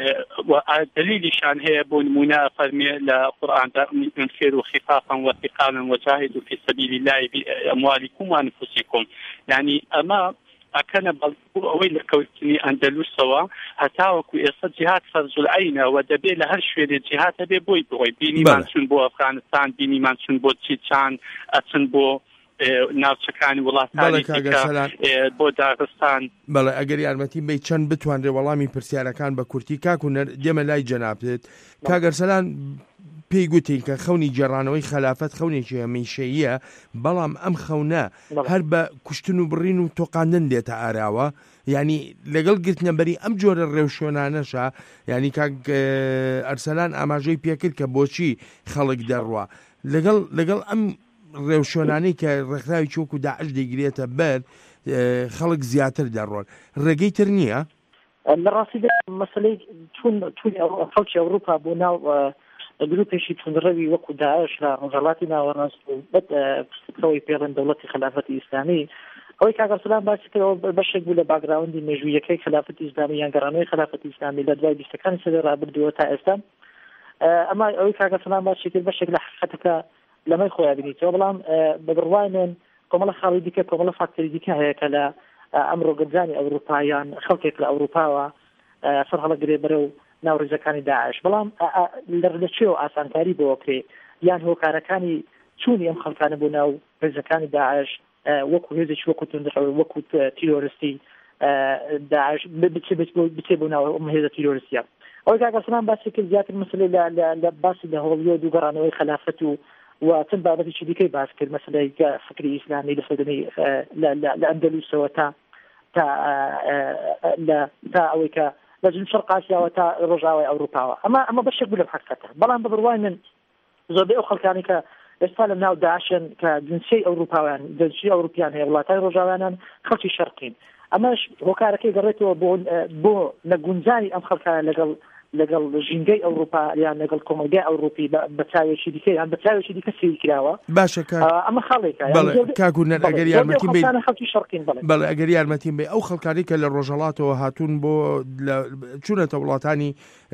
دلیلیشان هەیە بۆ نمونە فەرمێ لە قورئاندا انفروا خفافا وثقالا وجاهدوا في سبيل الله بأموالكم وأنفسكم. يعني ئەمە ئەکەنە بەڵکو ئەوەی لە کەوتنی ئەندەلوسەوە هەتاوەکو ئێستا جیهاد فەرزوڵعینە و دەبێت لە هەر شوێنێ جیهاد هەبێ بۆی بڕۆی. بینیمان چون بۆ ئەفغانستان، بینیمان چون بۆ چیچان، ئەچن بۆ ناوچەکانی وڵاتانی بۆ داغستان. بەڵێ، ئەگەر یارمەتی بێ چەند بتوانرێ وەڵامی پرسیارەکان بە کورتی کاکوونەر دێمە لای جەنابێت. کاگ ئەرسەلان، پێی گوتین کە خەونی جێڕانەوەی خەلافەت خەونێکی هەمیشەییە، بەڵام ئەم خەونە هەر بە کوشتن و بڕین و تۆقاندن دێتە ئاراوە، ینی لەگەڵ گرتنەبەری ئەم جۆرە ڕێوشۆنانەشە، ینی کاک ئەرسەلان ئاماژەی پێکرد کە بۆچی خەڵک دەڕوا لەگەڵ لەگەڵ ئەم ڕێوشۆنانەی کە ڕێکخراوی چۆک و داعش دەیگرێتە بەر خەڵک زیاتر دەڕۆن، ڕێگەی تر نییە؟ لە ڕاستیدا مەسەلەی چون خەڵکی ئەوروپا بۆ ناو گروپێکی تونڕەوی وەکو داعش لە ڕۆژهەڵاتی ناوەڕاست و بەدەوەی پێڵەن دەوڵەتی خلافەتی ئیسلامی، ئەوەی کاک ئەرسەلان باسی کردەوە بەشێک بوو لە باگراوندی مێژوویەکەی خلافەتی ئیسلامی یان گەڕانەوەی خلافەتی ئیسلامی لە دوای بیستەکانی سەدەی ڕابردووە تا ئێستا. ئەما ئەوەی کاک ئەرسەلان باسی کرد بەشێک لە حقیقەتەکە لەمەی خۆیان بینیتەوە، بەڵام بەبڕوای من کۆمەڵە خاڵی دیکە کۆمەڵە فاکتۆری دیکە هەیە کە لە ئەمڕۆ گەنجانی ئەوروپایان خەڵکێک لە ئەوروپاوە سەر هەڵەگرێ بەرەو ناو ڕێزەکانی داعش، بەڵام لەچێوە ئاسانکاری بۆ کرێ یان هۆکارەکانی چوونی ئەم خەڵکانە بۆ ناو ڕێزەکانی داعش وەکو هێزێکی وەکو وەکو تیرۆریستی داعش بچێ بۆ ناو ئەم هێزە تیرۆریستیە. ئەوەی کاک ئەرسەلان باسی کرد زیاتر مەسەلەی لە باسی لە هۆڵیۆد و گەڕانەوەی خلافەت و و چەند بابەتێکی دیکەی باس کرد، مەسەلەی فکری ئیسلامی لە سەردەمەی لە ئەندەلوسەوە تا تا تا ئەوەی کە لە جنوب شەرق ئاسیاوە تا ڕۆژاوای ئەوروپاوە. ئەمە ئەمە بەشێک بوو لە حقیقەتە، بەڵام بە بڕوای من زۆربەی ئەو خەڵکانی کە ئێستا لە ناو داعشن کە جنسیەی ئەوروپاویان جنسیەی ئەوروپیان هەیە وڵاتای ڕۆژاوایان خەڵکی شەرقین، ئەمەش هۆکارەکەی گەڕێتەوە بۆ بۆ نەگونجانی ئەم خەڵکانە لەگەڵ لەگەڵ ژینگەی ئەوروپا یان لەگەڵ کۆمەلگای ئەوروپی بە چاوێکی دیکە یان بە چاوێکی دیکە سێری کراوە. باشە ئەمە خەڵێکە کاکوونەر ئەگەر یارمەتی بێ خەڵکی شەرقین بەڵێ ئەگەر یارمەتیم بێ ئەو خەڵکانی کە لە ڕۆژهەڵاتەوە هاتوون بۆ چوونەتە وڵاتانی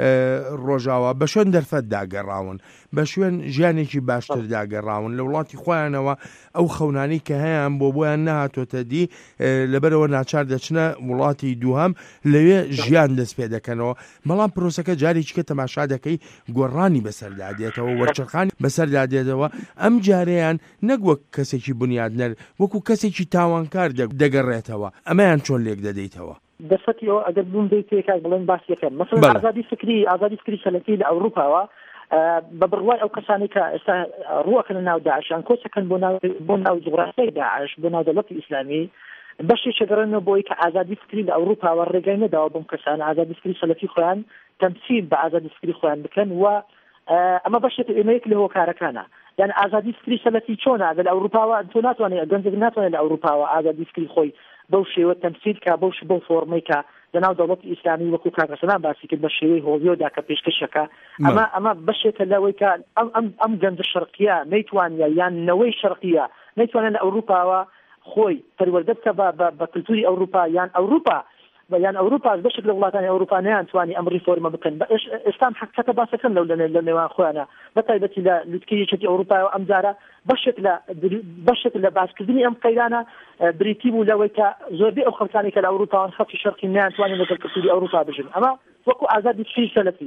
ڕۆژاوە بە شوێن دەرفەت داگەڕاون، بە شوێن ژیانێکی باشتر داگەڕاون لە وڵاتی خۆیانەوە، ئەو خەونانەی کە هەیەیان بۆ بۆیان نهاتۆتە دی لەبەرەوە ناچار دەچنە وڵاتی دووهەم لەوێ ژیان دەست پێ دەکەنەوە، بەڵام پرۆسەکە جارێکی کە تەماشا دەکەی گۆڕانی بەسەردا دێتەوە، وەرچەرخانی بەسەردا دێتەوە، ئەم جارەیان نەک وەک کەسێکی بنیادنەر وەکو کەسێکی تاوانکار دەگەڕێتەوە، ئەمەیان چۆن لێک دەدەیتەوە؟ دەسەتیەوە ئەگەر بووم دەی تێکاک بڵێن باسیەکەن مەسەڵەن ئازادی فکری ئازادی فکری سەلەفی لە ئەوروپاوە بە بڕوای ئەو کەسانی کە ئێستا ڕووەکەن ناو داعشیان کۆچەکەن بۆ ناو جوغرافیای داعش بۆ ناو دەوڵەتی ئیسلامی بەشێکە گەڕێنەوە بۆی کە ئازادی فکری لە ئەوروپاوە ڕێگای نەداوە بۆم کەسانە ئازادی فکری سەلەفی خۆیان تەمسیل بە ئازادی فکری خۆیان بکەن، و ئەمە بەشێک ئێمەیەک لە هۆکارەکانە، یعنی ئازادی فکری سەلەفی چۆنە لە ئەوروپاوە تۆ ناتوانێت گەنجێک ناتوانێت لە ئەوروپاوە ئازادی فکری خۆی بەو شێوە تەمسیل کە بەو بەو فۆرمەی کە لەناو دەوڵەتی ئیسلامی وەکو کاک ئەرسەلان باسی کرد بە شێوەی هۆڵیۆدا کە پێشکەشەکە، ئەمە ئەمە بەشێکە لەوەی کە ئەم ئەم ئەم گەنجە شەرقیە نەیتوانە یان نەوەی شەرقیە نەیتوانێت لە ئەوروپاوە خۆی پەروەردە بکە بە کلتوری ئەوروپا یان ئەوروپا یان ئەوروپا بەشێک لە وڵاتانی ئەوروپا نەیانتوانی ئەم ریفۆرمە بکەن. ئێستام حقیقەتە باسەکەن لەو لە نێوان خۆیانە بەتایبەتی لە لوتکەی یەکێتی ئەوروپایەوە ئەم جارە بەشێک لە بەشێک لە باسکردنی ئەم قەیرانە بریتی بوو لەوەی کە زۆربەی ئەو خەڵکانی کە لە ئەوروپاوان خەڵکی شەرقی نەیانتوانن لەگەڵ کلتوری ئەوروپا بژن. ئەمە وەکو ئازادی فکری سەلەفی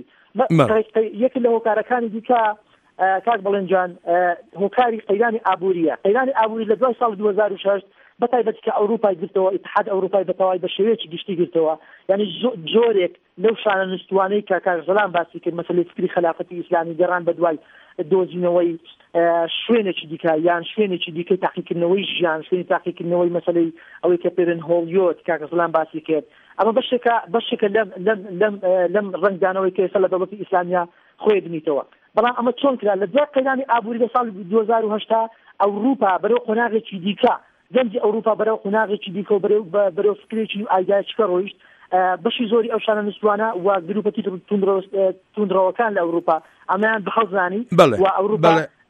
یەکێک لە هۆکارەکانی دیکە کاک بەڵێنجان هۆکاری قەیرانی ئابووریە. قەیرانی ئابووری لە دوای ساڵ دوو هەزار و شەش بەتایبەتی کە ئەوروپای گرتەوە ئیتحاد ئەوروپای بەتەواوی بە شێوەیەکی گشتی گرتەوە، یعنی جۆرێک لەو شانە نووسوانەی کە کاک ئەرسەلان باسی کرد مەسەلەی فکری خلافەتی ئیسلامی گەڕان بە دوای دۆزینەوەی شوێنێکی دیکە یان شوێنێکی دیکەی تاقیکردنەوەی ژیان، شوێنی تاقیکردنەوەی مەسەلەی ئەوەی کە پێرن هۆڵیۆت کاک ئەرسەلان باسی کرد. ئەمە بەشێکە بەشێکە لەم لەم لەم ڕنگدانەوەی کە ئێستا لە دەوڵەتی ئیسلامیە خۆی بنیتەوە، بەڵام ئەمە چۆن کرا لە دوای قەیرانی ئابووری لە ساڵ دوو هەزار و هەشت ئەوروپا بەرەو قۆناغێکی دیکە گەنجی ئەوروپا بەرەو قۆناغێکی دیکە و بەرەو فکرێکی ئایدایەکە ڕۆیشت. بەشی زۆری ئەو شانە نووسوانە و گروپەتی توندڕەوەکان لە ئەوروپا ئەمەیان بەخەڵزانی و ئەوروپا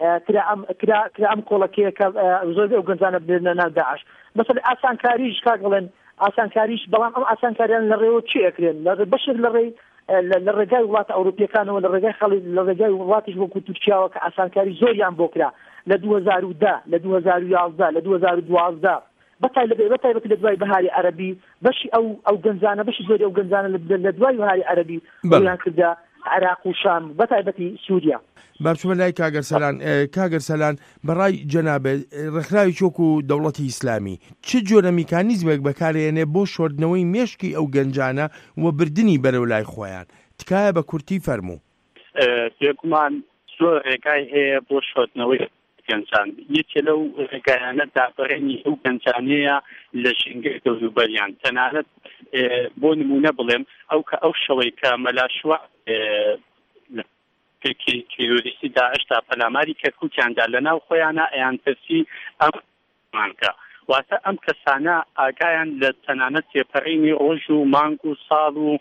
کرا ئەم کۆڵەکەیە کە زۆربەی ئەو گەنجانە بێنە ناو داعش. مەسەڵەن ئاسانکاریش کاک بڵێن ئاسانکاریش، بەڵام ئەم ئاسانکاریان لە ڕێوە چی ئەکرێن بەشێک لە ڕێی لە ڕێگای وڵاتە ئەوروپیەکانەوە لە ڕێگای خەڵی لە ڕێگای وڵاتیش وەکو تورکیاوە کە ئاسانکاری زۆریان بۆ کرا لە دوو هەزار و دە لە دوو هەزار و یازدە لە دوو هەزار و دوازدە بەتایبەتی لە دوای بەهاری عەرەبی بەشی ئەو ئەو گەنجانە بەشی زۆری ئەو گەنجانە لە دوای بەهاری عەرەبی بۆیان کردە عێراق و شام بەتایبەتی سووریا. بابچوومە لای کاک ئەرسەلان. کاک ئەرسەلان بەڕای جەنابێ ڕێکخراوی چۆک و دەوڵەتی ئیسلامی چ جۆرە میکانیزمێک بەکارهێنێ بۆ شۆردنەوەی مێشکی ئەو گەنجانە و بردننی بەرەو لای خۆیان؟ تکایە بە کورتی فەرموو. بێگومان زۆر ڕێگای هەیە بۆ شۆتنەوەی گەنجان. یەکێ لەو ڕێگایانەدا بەڕێنی ئەو گەنجانەیە لە ژینگەی دەوروبەریان. تەنانەت بۆ نمونە بڵێم ئەو کە ئەو شەوەی کە مەلاشوە تیرۆریستی داعشتا پەلاماری کەرکووکیاندا لەناو خۆیانە ئەیان ترسی ئەمانکە. واتە ئەم کەسانە ئاگایان لە تەنانەت تێپەڕینی ڕۆژ و مانگ و ساڵ و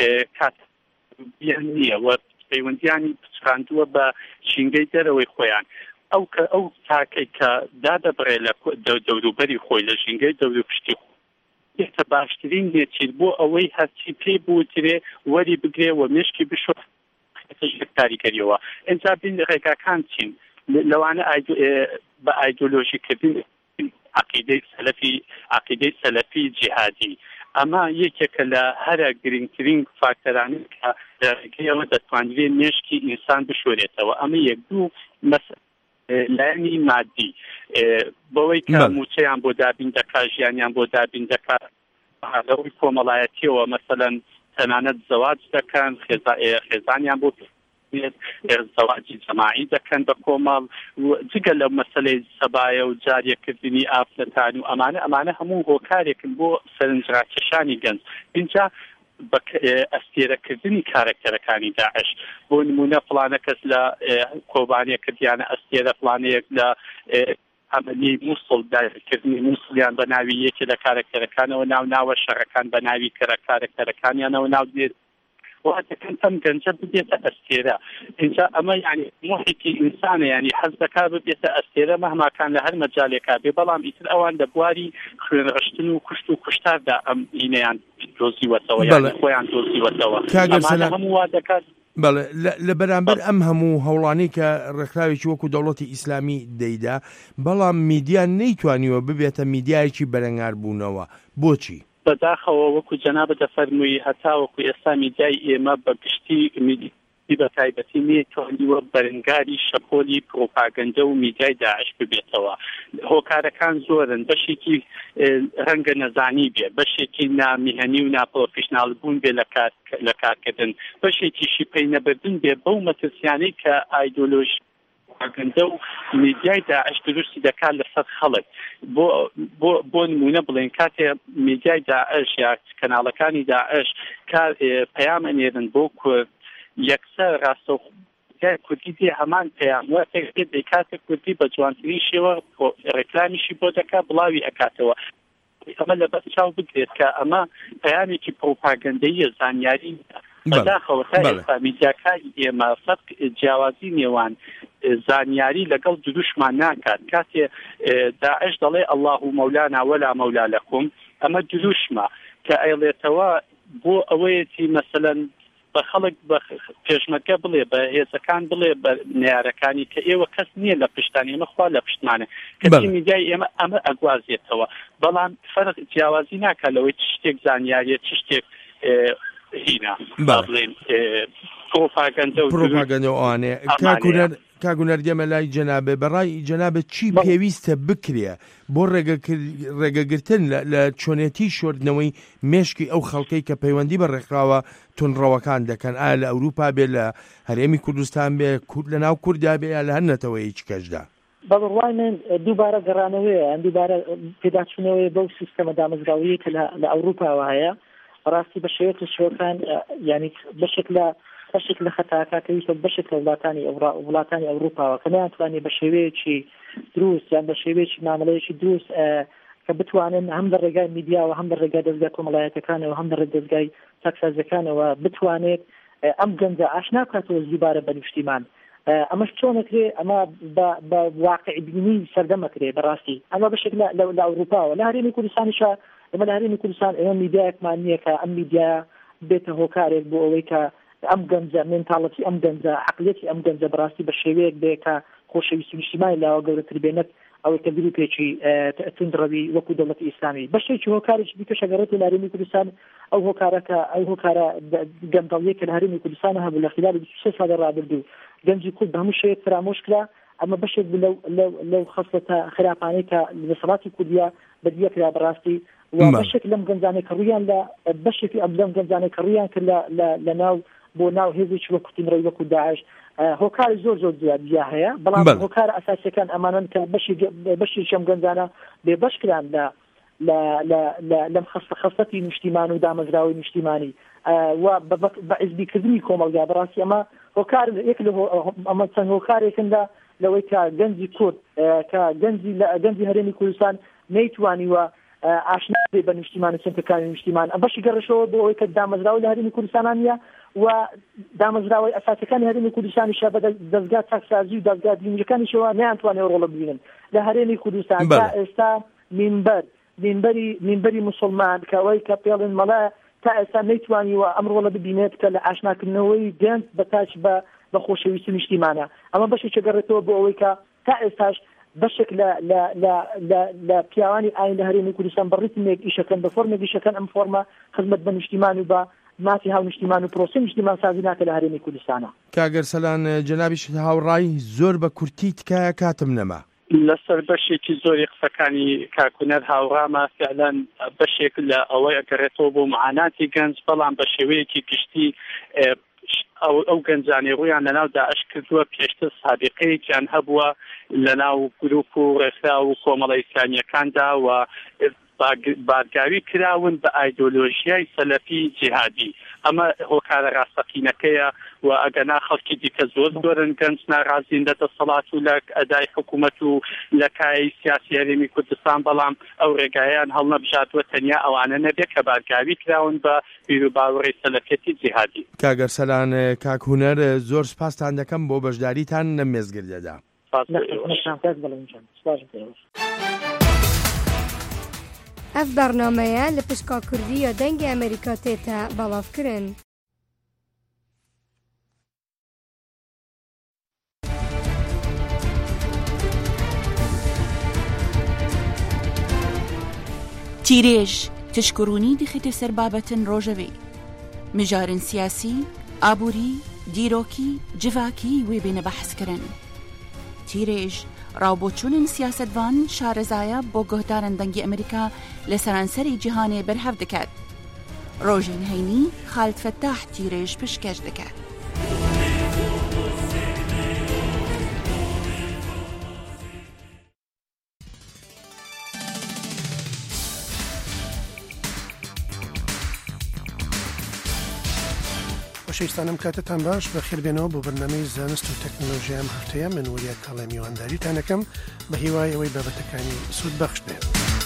کاتیان نییە و پەیوەندیانی پچڕاندووە بە ژینگەی دەرەوەی خۆیان. ئەو کە ئەو تاکەی کە دادەبڕێ لە دەوروبەری خۆی لە ژینگەی دەورو پشتی خۆی باشترین نێچیر بۆ ئەوەی هەرچی پێی بوترێ وەری بگرێ و مشکی بشۆ کاریگەریەوە. ئینجا بین ڕێگاکان چین لەوانە بە ئایدۆلۆژیکردن عقیدەی سەلەفی عقیدەی سەلەفی جیهادی. ئەمە یەکێکە لە هەرە گرنگترین فاکتەرانی کە ڕێگەیەوە دەتوانرێت مێشکی ئینسان بشۆرێتەوە. ئەمە یەک دوو لایەنی مادی بەوەی کە موچەیان بۆ دابین دەکات ژیانیان بۆ دابین دەکات لەوەی کۆمەڵایەتیەوە مەسەلەن تەنانەت زەواج دەکەن خێزانیان بۆ زەواجی جەماعی دەکەن بە کۆمەڵ جگە لەو مەسەلەی سەبایە و جاریەکردنی ئافرەتان و ئەمانە ئەمانە هەموو هۆکارێکن بۆ سەرنجڕاکێشانی گەنج. اینجا ئەستێرەکردنی کارکتەرەکانی داعش بۆ نمونە فڵانە کەس لە کۆبانیە کردیانە ئەستێرە فڵانەیەک لە عملی مووسڵ داکردنی مووسڵیان بە ناوی یەکێ لە کارکتەرەکانەوە ناو ناوە شەڕەکان بە ناوی کەرە کارکتەرەکانیانەوە ناو دێت واتەکەن ئەم گەنجە ببێتە ئەستێرە. اینجا ئەمە ینی محیطی ئینسانە ینی حەز دەکا ببێتە ئەستێرە مەهماکان لە هەر مەجالێکا بێ بەڵام ئیتر ئەوان لە بواری خوێنڕشتن و کوشت و کوشتاردا ئەم ئینەیان دۆزیوەتەوە یان خۆیان دۆزیوەتەوە. هەموو وا دەکات بەڵێ لە بەرامبەر ئەم هەموو هەوڵانەی کە ڕێکخراوێکی وەکو دەوڵەتی ئیسلامی دەیدا بەڵام میدیا نەیتوانیوە ببێتە میدیایەکی بەرەنگار بوونەوە. بۆچی؟ بەداخەوە وەکو جەنابە دەفەرمووی هەتا وەکو ئێستا میدیای ئێمە بە گشتی میدی بە تایبەتی نێتوانیوە بەرەنگاری شەپۆلی پرۆپاگەندە و میدیای داعش ببێتەوە. هۆکارەکان زۆرن، بەشێکی ڕەنگە نەزانی بێ، بەشێکی نامیهەنی و ناپرۆفیشناڵ بوون بێ لە کارکردن، بەشێکیشی پەی نەبردن بێ بەو مەترسیانەی کە ئایدۆلۆژی پرۆپاگەندە و میدیای داعش دروستی دەکات لەسەر خەڵک. بۆ بۆ بۆ نمونە بڵێن کاتێ میدیای داعش یا کەناڵەکانی داعش کار پەیام ئەنێرن بۆ کورد یەکسەر ڕاستە کوردی دێ هەمان پەیام وە کاتێ کوردی بە جوانترین شێوە ڕێکلامیشی بۆ دەکات بڵاوی ئەکاتەوە. ئەمە لەبەر چاو بگرێت کە ئەمە پەیامێکی پرۆپاگەندەیە زانیاری بەداخەوە تا ئێستا میدیاکانی ئێمە فەرق جیاوازی نێوان زانیاری لەگەڵ دروشمان ناکات. کاتێ داعش دەڵێ الله مەولانا وەلا مەولا لەکم ئەمە دروشمە کە ئەیڵێتەوە بۆ ئەوەیەتی مەسەلەن بە خەڵک بە پێشمەکە بڵێ بە هێزەکان بڵێ بە نارەکانی کە ئێوە کەس نییە لە پشتانی ئێمە خوا لە پشتمانە کەسی میدیای ئێمە ئەمە ئەگوازێتەوە. بەڵام فەرق جیاوازی ناکات لەوەی چ شتێک زانیاریە چ شتێک هینا بڵێن پرۆپاگەندە و پرۆپاگەندە ئەوانەیە. کاگونەر دێمە لای جەنابێ بەڕای جەنابێت چی پێویستە بکرێ بۆ ڕێگەگرتن لە چۆنێتی شۆردنەوەی مێشکی ئەو خەڵکەی کە پەیوەندی بە ڕێکخراوە تونڕەوەکان دەکەن، ئایا لە ئەوروپا بێ لە هەرێمی کوردستان بێ کورد لە ناو کووردا بێ یا لە هەر نەتەوەیەکی کەشدا؟ بەڕوای من دووبارە گەڕانەوەیە ئەم دووبارە پێداچوونەوەی بەو سیستەمە دامەزراوەیە کە لە ئەوروپاوە هەیە ڕاستی بە شێوەیەک لە شێوەکان ینی بەشێک لە بەشێک لە خەتاکەویتە بەشێک لە وڵاتانی وڵاتانی ئەوروپاوە کە نەیانتوانێت بە شێوەیەکی دروست یان بە شێوەیەکی مامەڵەیەکی دروست کە بتوانن هەم لە ڕێگای میدیاوە هەم لە ڕێگای دەستگای کۆمەڵایەتەکانەوە هەم لە ڕێگای دەستگای تاکسازەکانەوە بتوانێت ئەم گەنجە ئاشنا بکاتەوە دووبارە بە نیشتیمان. ئەمەش چۆنەکرێ ئەمە بە واقعبینی سەردەمەکرێ بەڕاستی ئەمە بەشێک لە ئەوروپاوە. لە هەرێمی کوردستانیشە ئێمە لە هەرێمی کوردستان ئێمە میدیایەکمان نییە کە ئەم میدیا بێتە هۆکارێک بۆ ئەوەی کە ئەم گەنجە مێنتاڵەتی ئەم گەنجە عقلێتی ئەم گەنجە بەڕاستی بە شێوەیەک بێ کە خۆشەویستی نیشتیمانی لاوە گەورەتر بێنێت ئەوەی کە گروپێکی توندڕەوی وەکو دەوڵەتی ئیسلامی بەشێکی هۆکارێکی دیکەش ئەگەڕێت لە هەرێمی کوردستان ئەو هۆکارەکە ئەو هۆکارە گەندەڵیە کە لە هەرێمی کوردستان هەبوو لە خلال بیست و سێ ساڵی ڕابردوو گەنجی کورد بە هەموو شێوەیەک فرامۆش کرا. ئەمە بەشێک لەو خەسڵەتە خراپانەی کە لە سەڵاتی کوردیا بەدیە کرا بەڕاستی و بەشێک لەم گەنجانەی کە ڕوویان لە بەشێکی ئەم لەم گەنجانەی کە ڕوویان کرد لە ناو بۆ ناو هێزێکی وەکو تیمڕەوی وەکو داعش هۆکار زۆر زۆر زیاد هەیە بەڵام هۆکار ئەساسیەکان ئەمانن کە بەشی شەم گەنجانە بێبەشکران لە لەم خەسەتی نیشتیمان و دامەزراوی نیشتیمانی و بە عزبیکردنی کۆمەلگا بەڕاستی ئەمە هۆکار یەک لە ئەمە چەند هۆکارێکندا لەوەی کە گەنجی کورد کە گەنجی لە گەنجی هەرێمی کوردستان نەیتوانیوە ئاشنا بێ بە نیشتیمان و چەندەکانی نیشتیمان بەشی گەڕشەوە بۆ ئەوەی کە دامەزراوی لە هەرێمی کوردستانانە و دامەزراوی ئەساسەکانی هەرێمی کوردستانیش بە دەستگا چاکسازی و دەستگا دینیەکانیشەوە نەیانتوانێت ڕۆڵە ببینن لە هەرێمی کوردستان تا ئێستا مینبەر مینبەری مینبەری موسڵمان کە ئەوەی کە پێڵێن مەڵە تا ئێستا نەیتوانیوە ئەم ڕۆڵە ببینێت کە لە ئاشناکردنەوەی گەنج بەتاش بە بە خۆشەویستی نیشتیمانە ئەمە بەشێکە گەڕێتەوە بۆ ئەوەی کە تا ئێستاش بەشێک لە پیاوانی ئاین لە هەرێمی کوردستان بە ڕیتمێک ئیشەکەن بە فۆرمێک ئیشەکەن ئەم فۆرمە خزمەت بە نیشتیمان و بە ماسی هاو نیشتیمان و پرۆسە نیشتیمان سازی ناکە لە هەرێمی کوردستانە. کاگەر سەلان جەنابیش هاوڕای زۆر بە کورتی تکایە کاتم نەما لەسەر بەشێکی زۆری قسەکانی کاکونەر هاوڕامە فعلەن بەشێک لە ئەوەی ئەگەڕێتەوە بۆ معاناتی گەنج بەڵام بە شێوەیەکی گشتی ئەو گەنجانی ڕوویان لەناو داعش کردووە پێشتر سابقەیەکیان هەبووە لەناو گروپ و ڕێکخرا و کۆمەڵە ئیسلامیەکاندا و بارگاوی کراون بە ئایدۆلۆژیای سەلەفی جیهادی ئەمە هۆکارە ڕاستەقینەکەیە و ئەگەنا خەڵکی دیکە زۆر زۆرن گەنج ناڕازین لە دەسەڵات و لە ئەدای حکوومەت و لە کای سیاسی هەرێمی کوردستان بەڵام ئەو ڕێگایان هەڵنەبژاتوە تەنیا ئەوانە نەبێت کە بارگاوی کراون بە بیر و باوەڕی سەلەفیەتی جیهادی. کاگەر سەلان کاک هونەر زۆر سپاستان دەکەم بۆ بەشداریتان لەم مێزگردەدا. ئەف بەرنامەیە لە پشکا کوردیە دەنگی ئەمریکا تێتە بەڵاوکردن. تیرێژ تشکڕوونی دیخێتە سەر بابەتن ڕۆژەوەی مژارن سیاسی ئابووری دیرۆکی جڤاکی وێ بێنە بەحسکردن. تیرێژ ڕاوبۆچوونن سیاسەتوان شارەزایە بۆ گۆهدارن دەنگی ئەمریکا لە سەرانسەری جیهانێ بەرهەف دەکات. ڕۆژین هەینی خالد فەتاح تیرێژ پشکەش دەکات. خۆشەویستانم کاتتان باش بەخێر بێنەوە بۆ بەرنامەی زانست و تەکنۆلۆژیا ئەم هەفتەیە من وەریا کاڵە میوانداریتانەکەم بە هیوای ئەوەی بابەتەکانی سوود بەخش بێت.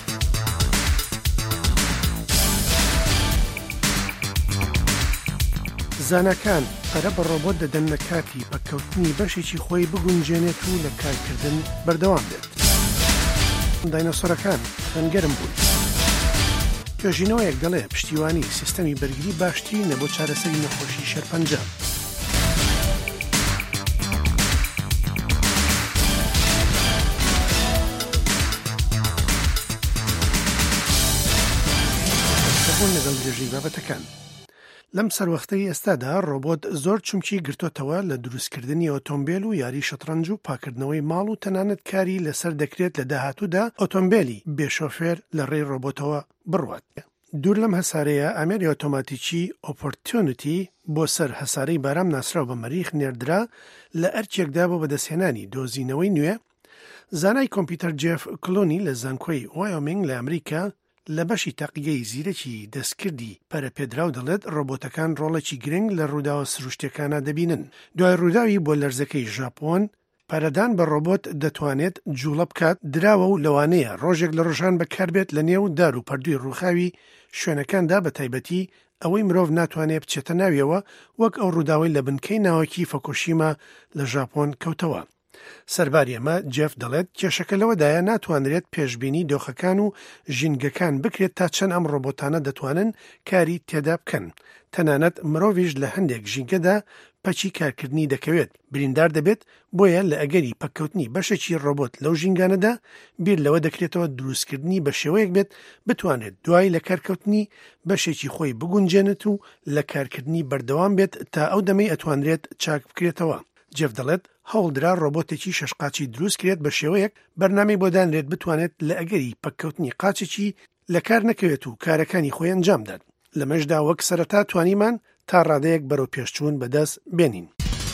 زاناکان پەرە بە ڕۆبۆت دەدەن لە کاتی بەکەوتنی بەشێکی خۆی بگونجێنێت و لە کارکردن بەردەوام بێت. داینۆسۆرەکان خوێنگەرم بوون. توێژینەوەیەک دەڵێ پشتیوانی سیستەمی بەرگری باشترینە بۆ چارەسەری نەخۆشی شەرپەنجە. دەبوون لەگەڵ درێژەی بابەتەکان. لەم سەروەختەی ئێستادا ڕۆبۆت زۆر چومکی گرتوتەوە لە دروستکردنی ئۆتۆمبیل و یاری شەترەنج و پاکردنەوەی ماڵ و تەنانەت کاری لەسەر دەکرێت لە داهاتوودا ئۆتۆمبیلی بێشۆفێر لە ڕێی ڕۆبۆتەوە بڕوات. دوور لەم هەسارەیە ئامێری ئۆتۆماتیکی ئۆپۆرتیۆنیتی بۆ سەر هەسارەی بارام ناسراو بە مەریخ نێردرا لە ئەرچێکدا بۆ بەدەستهێنانی دۆزینەوەی نوێ. زانای کۆمپیوتەر جێف کلۆنی لە زانکۆی وایۆمینگ لە ئەمریکا لە بەشی تەقیگەی زیرەکی دەستکردی پەرەپێدراو دەڵێت ڕۆبۆتەکان ڕۆڵێکی گرنگ لە ڕووداوە سروشتەکانە دەبینن. دوای ڕووداوی بۆ لەرزەکەی ژاپۆن پەرەدان بە ڕۆبۆت دەتوانێت جوڵە بکات دراوە و لەوانەیە ڕۆژێک لە ڕۆژان بەکاربێت لە نێو دار و پەردووی ڕووخاوی شوێنەکاندا بە تایبەتی ئەوەی مرۆڤ ناتوانێت بچێتە ناویەوە وەک ئەو ڕووداوی لە بنکەی ناوەکی فوکوشیما لە ژاپۆن کەوتەوە. سەرباری ئەمە جێف دەڵێت کێشەکە لەوەدایە ناتوانرێت پێشبینی دۆخەکان و ژینگەکان بکرێت تا چەند ئەم ڕۆبۆتانە دەتوانن کاری تێدا بکەن. تەنانەت مرۆڤیش لە هەندێک ژینگەدا پەچی کارکردنی دەکەوێت بریندار دەبێت بۆیە لە ئەگەری پەککەوتنی بەشێکی ڕۆبۆت لەو ژینگانەدا بیر لەوە دەکرێتەوە دروستکردنی بە شێوەیەک بێت بتوانێت دوای لە کارکەوتنی بەشێکی خۆی بگونجێنێت و لە کارکردنی بەردەوام بێت تا ئەو دەمەی ئەتوانرێت چاک بکرێتەوە. جێف دەڵێت هەوڵدرا ڕۆبۆتێکی شەشقاچی دروست کرێت بە شێوەیەک بەرنامەی بۆ دانرێت بتوانێت لە ئەگەری پەککەوتنی قاچێکی لە کار نەکەوێت و کارەکانی خۆی ئەنجام داد. لەمەشدا وەک سەرەتا توانیمان تا ڕادەیەک بەرەو پێشچوون بەدەست بێنین.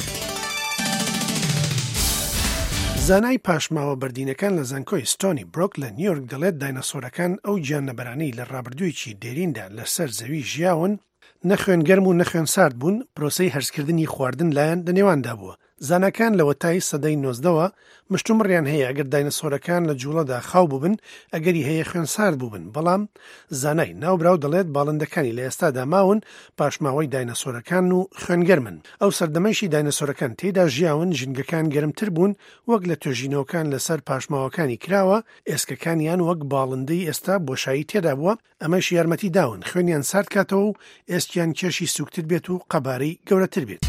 زانای پاشماوە بەردینەکان لە زانکۆی ستۆنی برۆک لە نیویۆرک دەڵێت داینەسۆرەکان ئەو گیانەبەرانەی لە ڕابردوویەکی دێریندا لەسەر زەوی ژیاون نەخوێن گەرم و نەخوێن سارد بوون، پرۆسەی هەرسکردنی خواردن لایەن لەنێواندا بووە. زانکان لە وەتای سەدەی نۆزدەوە مشتومڕیان هەیە ئەگەر داینەسۆرەکان لە جوڵەدا خاو بووبن ئەگەری هەیە خوێن سارد بووبن، بەڵام زانای ناوبراو دەڵێت باڵندەکانی لە ئێستادا ماون پاشماوەی داینەسۆرەکان و خوێنگەرمن. ئەو سەردەمەیشی داینەسۆرەکان تێدا ژیاون ژنگەکان گەرمتر بوون وەک لە توێژینەوەکان لەسەر پاشماوەکانی کراوە، ئێسکەکانیان وەک باڵندەی ئێستا بۆشایی تێدا بووە، ئەمەش یارمەتی داون خوێنیان سارد کاتەوە و ئێسکیان کێشی سوکتر بێت و قەبارەی گەورەتر بێت.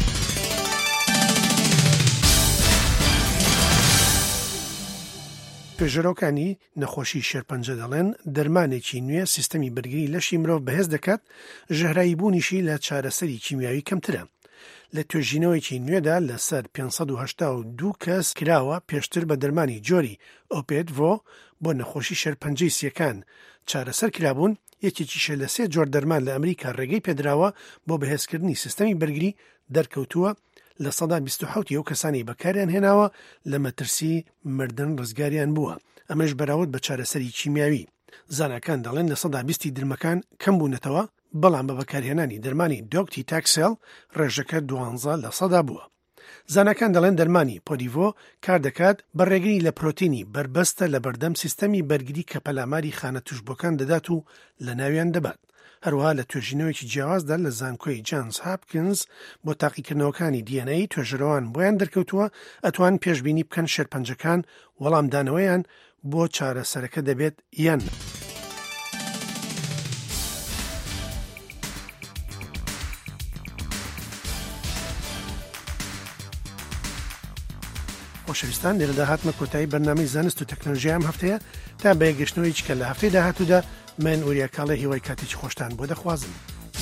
پێژەرۆکانی نەخۆشی شێرپەنجە دەڵێن دەرمانێکی نوێ سیستەمی بەرگری لەشی مرۆڤ بەهێز دەکات، ژەهرایی بوونیشی لە چارەسەری کیمیاوی کەمترە. لە توێژینەوەیکی نوێدا لەسەر پێنج سەد و هەشتا و دوو کەس کراوە پێشتر بە دەرمانی جۆری ئۆپێدڤۆ بۆ نەخۆشی شێرپەنجەی سیەکان چارەسەر کرابوون. یەکێکیشە لە سێ جۆر دەرمان لە ئەمریکا ڕێگەی پێدراوە بۆ بەهێزکردنی سیستەمی بەرگری دەرکەوتووە. لە سەدا بیست و حەوت ئەو کەسانی بەکاریان هێناوە لە مەترسی مردن ڕزگاریان بووە، ئەمەش بەراورد بە چارەسەری کیمیاوی. زانکان دەڵێن لە سەدا بیستی درمەکان کەم بوونەتەوە، بەڵام بە بەکارهێنانی دەرمانی دۆکتی تاکسێل ڕێژەکە دوانزە لە سەدا بووە. زانکان دەڵێن دەرمانی پۆلیڤۆ کار دەکات بە ڕێگری لە پرۆتینی بربەستە لە بەردەم سیستەمی بەرگری کە پەلاماری خانە توشبۆکان دەدات و لە ناویان دەبات. هەروەها لە توێژینەوەیکی جیاوازدا لە زانکۆی جانز هاپکینز بۆ تاقیکردنەوەکانی دی ئەن ئەی توێژەرەوان بۆیان دەرکەوتووە ئەتوان پێشبینی بکەن شێرپەنجەکان وەڵامدانەوەیان بۆ چارەسەرەکە دەبێت یان. خۆشەویستان، لێرەدا هاتمە کۆتایی بەرنامەی زانست و تەکنۆلۆژیا ئەم هەفتەیە تا بەیەگەشتنەوەی کە لە هەفتەی داهاتوودا من ئوریا کاڵە هیوای کاتێکی خۆشتان بۆ دەخوازم.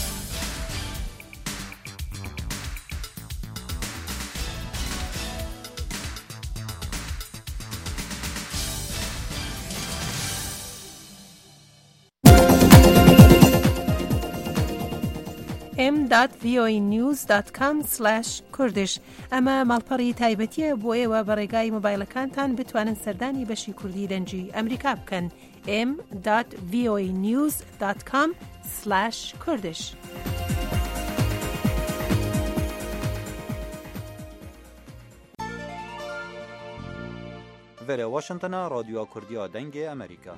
ام دات وی او ای نیوز دات کام سلاش کوردش ئەمە ماڵپەڕی تایبەتیە بۆ ئێوە بە ڕێگای مۆبایلەکانتان بتوانن سەردانی بەشی کوردی دەنجی ئەمریکا بکەن. ام دات وی او ای نیوز دات کام سلاش کوردش. وەرە واشنگتنە رادیۆ کوردیا دەنگی ئەمریکا.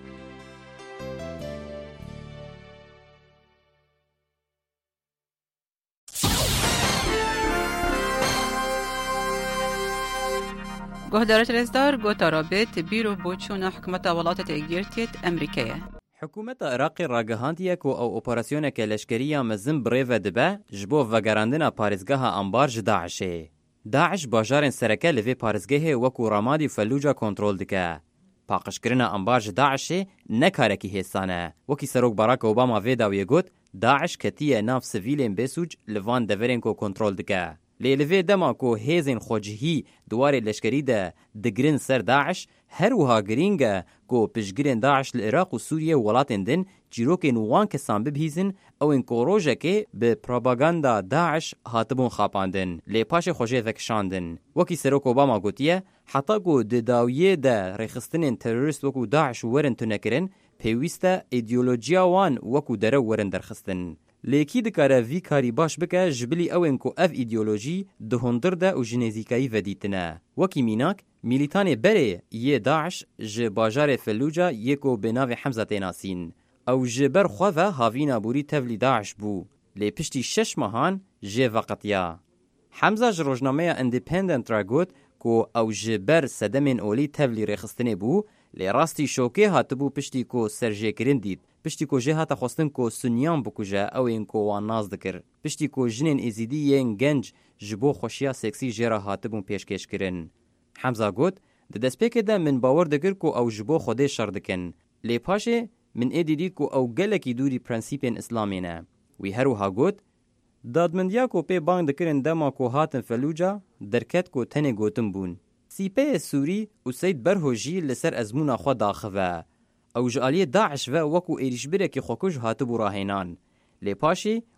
گهدارت رزدار گوتا رابط بیرو بوچونا حکومت ولاتت اگیرتیت امریکیه. حکومت عراقی راگهاندیه که او اپراسیونه که لشکریه مزن بریوه دبه جبو وگراندن پارزگاه انبار جداعشه. داعش باجارن سرکه لوی پارزگاه وکو رامادی فلوجا کنترول دکه. پاقشکرین انبار جداعشه نکارکی حسانه. وکی سروک باراک اوباما ویداویه گوت داعش کتیه ناف سویلین بسوج لوان دورین کو کنترول دکه. لیلوی دما کو هیزن خوجهی دوار لشکری ده دگرین سر داعش هر وها گرینگه کو پشگرین داعش لعراق و سوریه ولاتن دن جیروک نوان کسان ببهیزن او ان کوروژه که به پروپاگاندا داعش هاتبون خاپاندن لی پاش خوجه وکشاندن. وکی سروک اوباما گوتیه حتی کو دداویه ده ریخستن تروریست وکو داعش ورن تنکرن پیوسته ایدئولوژیا وان وکو دره ورن درخستن. لیکی دکاره وی کاری باش بکه جبلی اوین کو اف ایدئولوژی دهندر ده و جنزیکایی ودیتنه. وکی میناک میلیتان بره یه داعش ج باجار فلوجا یکو بناو حمزه تیناسین. او جبر خواه هاوینا بوری تولی داعش بو. لی پشتی شش ماهان ج وقتیا. حمزه جروجنامه اندیپندنت را گوت کو او جبر سدمین اولی تولی رخستنه بو لی راستی شوکه هاتبو پشتی کو سرجه کرن دید. پشتی کو جه هاتا خواستن کو سنیان بکوژه او این کو وان ناز دکر. پشتی کو جنین ازیدی ین گنج جبو خوشیا سکسی جرا هاتبون پیشکش کرن. حمزه گوت ده دسپیک ده من باور دکر کو او جبو خوده شر دکن. لی پاشه من ایدیدی کو او گلکی دوری پرنسیپین اسلامینه. وی هروها گوت دادمندیا کو پی بانگ دکرن دما کو هاتن فلوجا درکت کو تنه گوتن بون. سیپه سوری و سید برهوجی لسر ازمونا خوا داخوه. او جالی داعش و وکو ایریشبره که خوکوش هاتبو راهینان. لی پاشی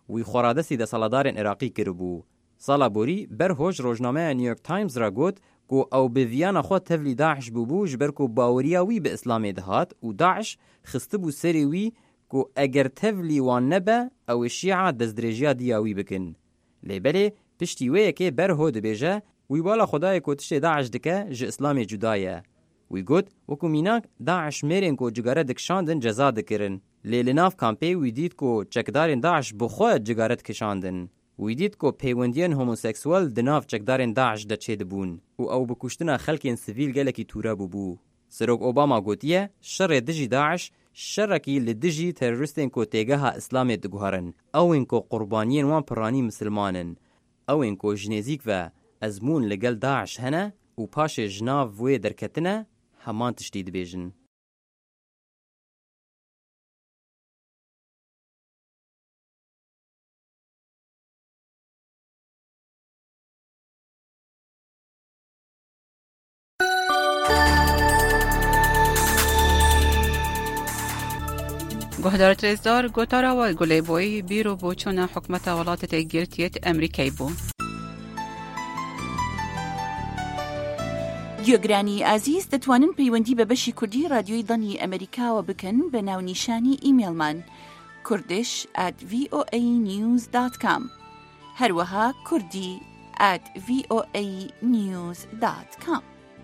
وی خۆڕادەسی دەسەڵاتدارên عێراقی کردبوو. ساڵا بۆری بەرهۆژ ڕۆژنامەیە نیویۆرک تایمز را گوت کو ئەو بڤیانە خۆ تەڤلی داعش بووبوو ji ber ku baweriya wî bi Islamê dihat û Daeş xistibû serê wî ku eger tevlî wan nebe ew ê şî'a destdirêjiya diya wî bikin. Lêbelê piştî wê yekê berho dibêje wî bala Xwedayê ku tiştê Daeş dike ji Islamê cuda ye. Wî got wekû mînak Daeş mêrên ku cigare dikişandin ceza dikirin. Lê li nav kampê wî dît ku çekdarên Daeş bi xwe cigare dikişandin. Wî dît ku peywendiyên homoseksûel di nav çekdarên Daeş de çêdibûn û ew bi kuştina xelkên sivîl gelekî tûre bûbû. Serok Obama gotiye şerê dijî Daeş şerekî li dijî teroristên ku têgeha Islamê diguherin. Ew ên ku qurbaniyên wan piranî misilmanin. Ew ên ku jinêzik ve ezmûn li gel Daeş hene û paşê ji nav wê derketine heman tiştî dibêjin. گهدار ترزدار گوتارا و گلی بوی بیرو بوچون حکمت ولایت تگیرتیت امریکایی بو. گوگرانی عزیز دەتوانن پەیوەندی بە بەشی کوردی رادیۆی دڵی ئەمریکاوە بکەن بە ناونیشانی ئیمێلمان kurdish at v o a news dot com هەروەها کوردی at v o a news dot com.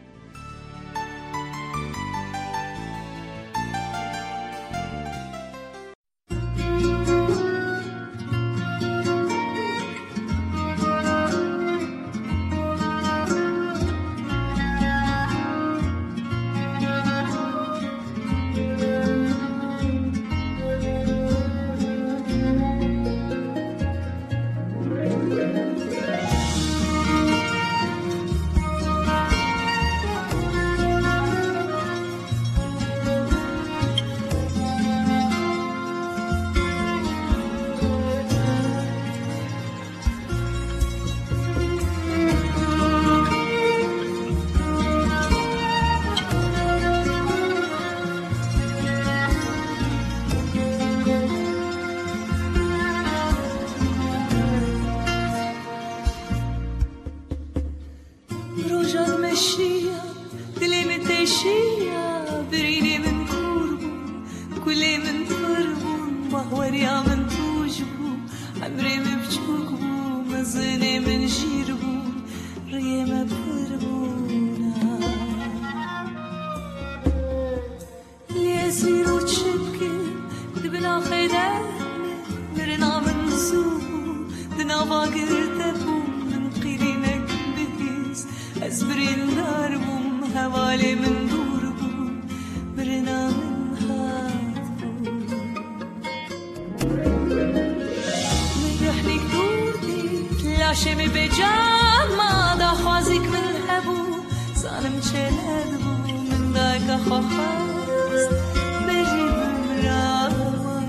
شمی به جام دا خوازیک من هبو زانم چه هبو من دا که خواست بجیم راما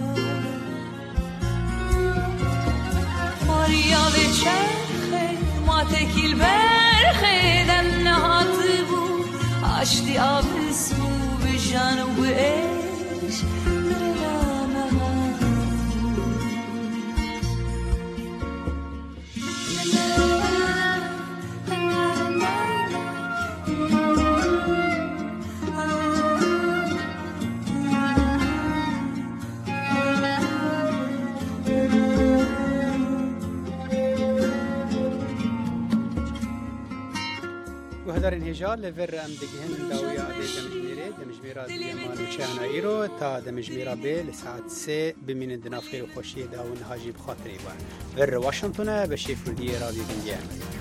ماریا به چرخه ما تکیل برخه دم نهات بو عشتی آبس بو به جان و به ایش در انهجار لور ام دگهن داوی عادی دمجمیره دمجمیره دیمان و چهنایی رو تا دمجمیره به لساعت سه بمین دنافخیر و خوشی داون هاجی بخاطری و ور واشنطن به شیفردی رادیو دنگی امریکا.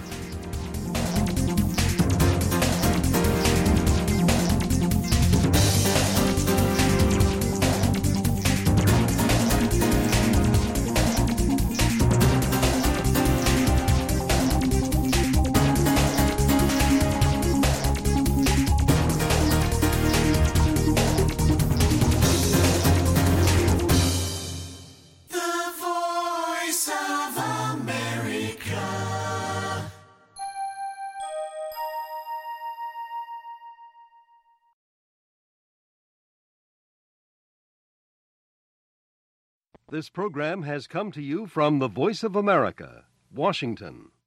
The voice of America. This program has come to you from the Voice of America, Washington.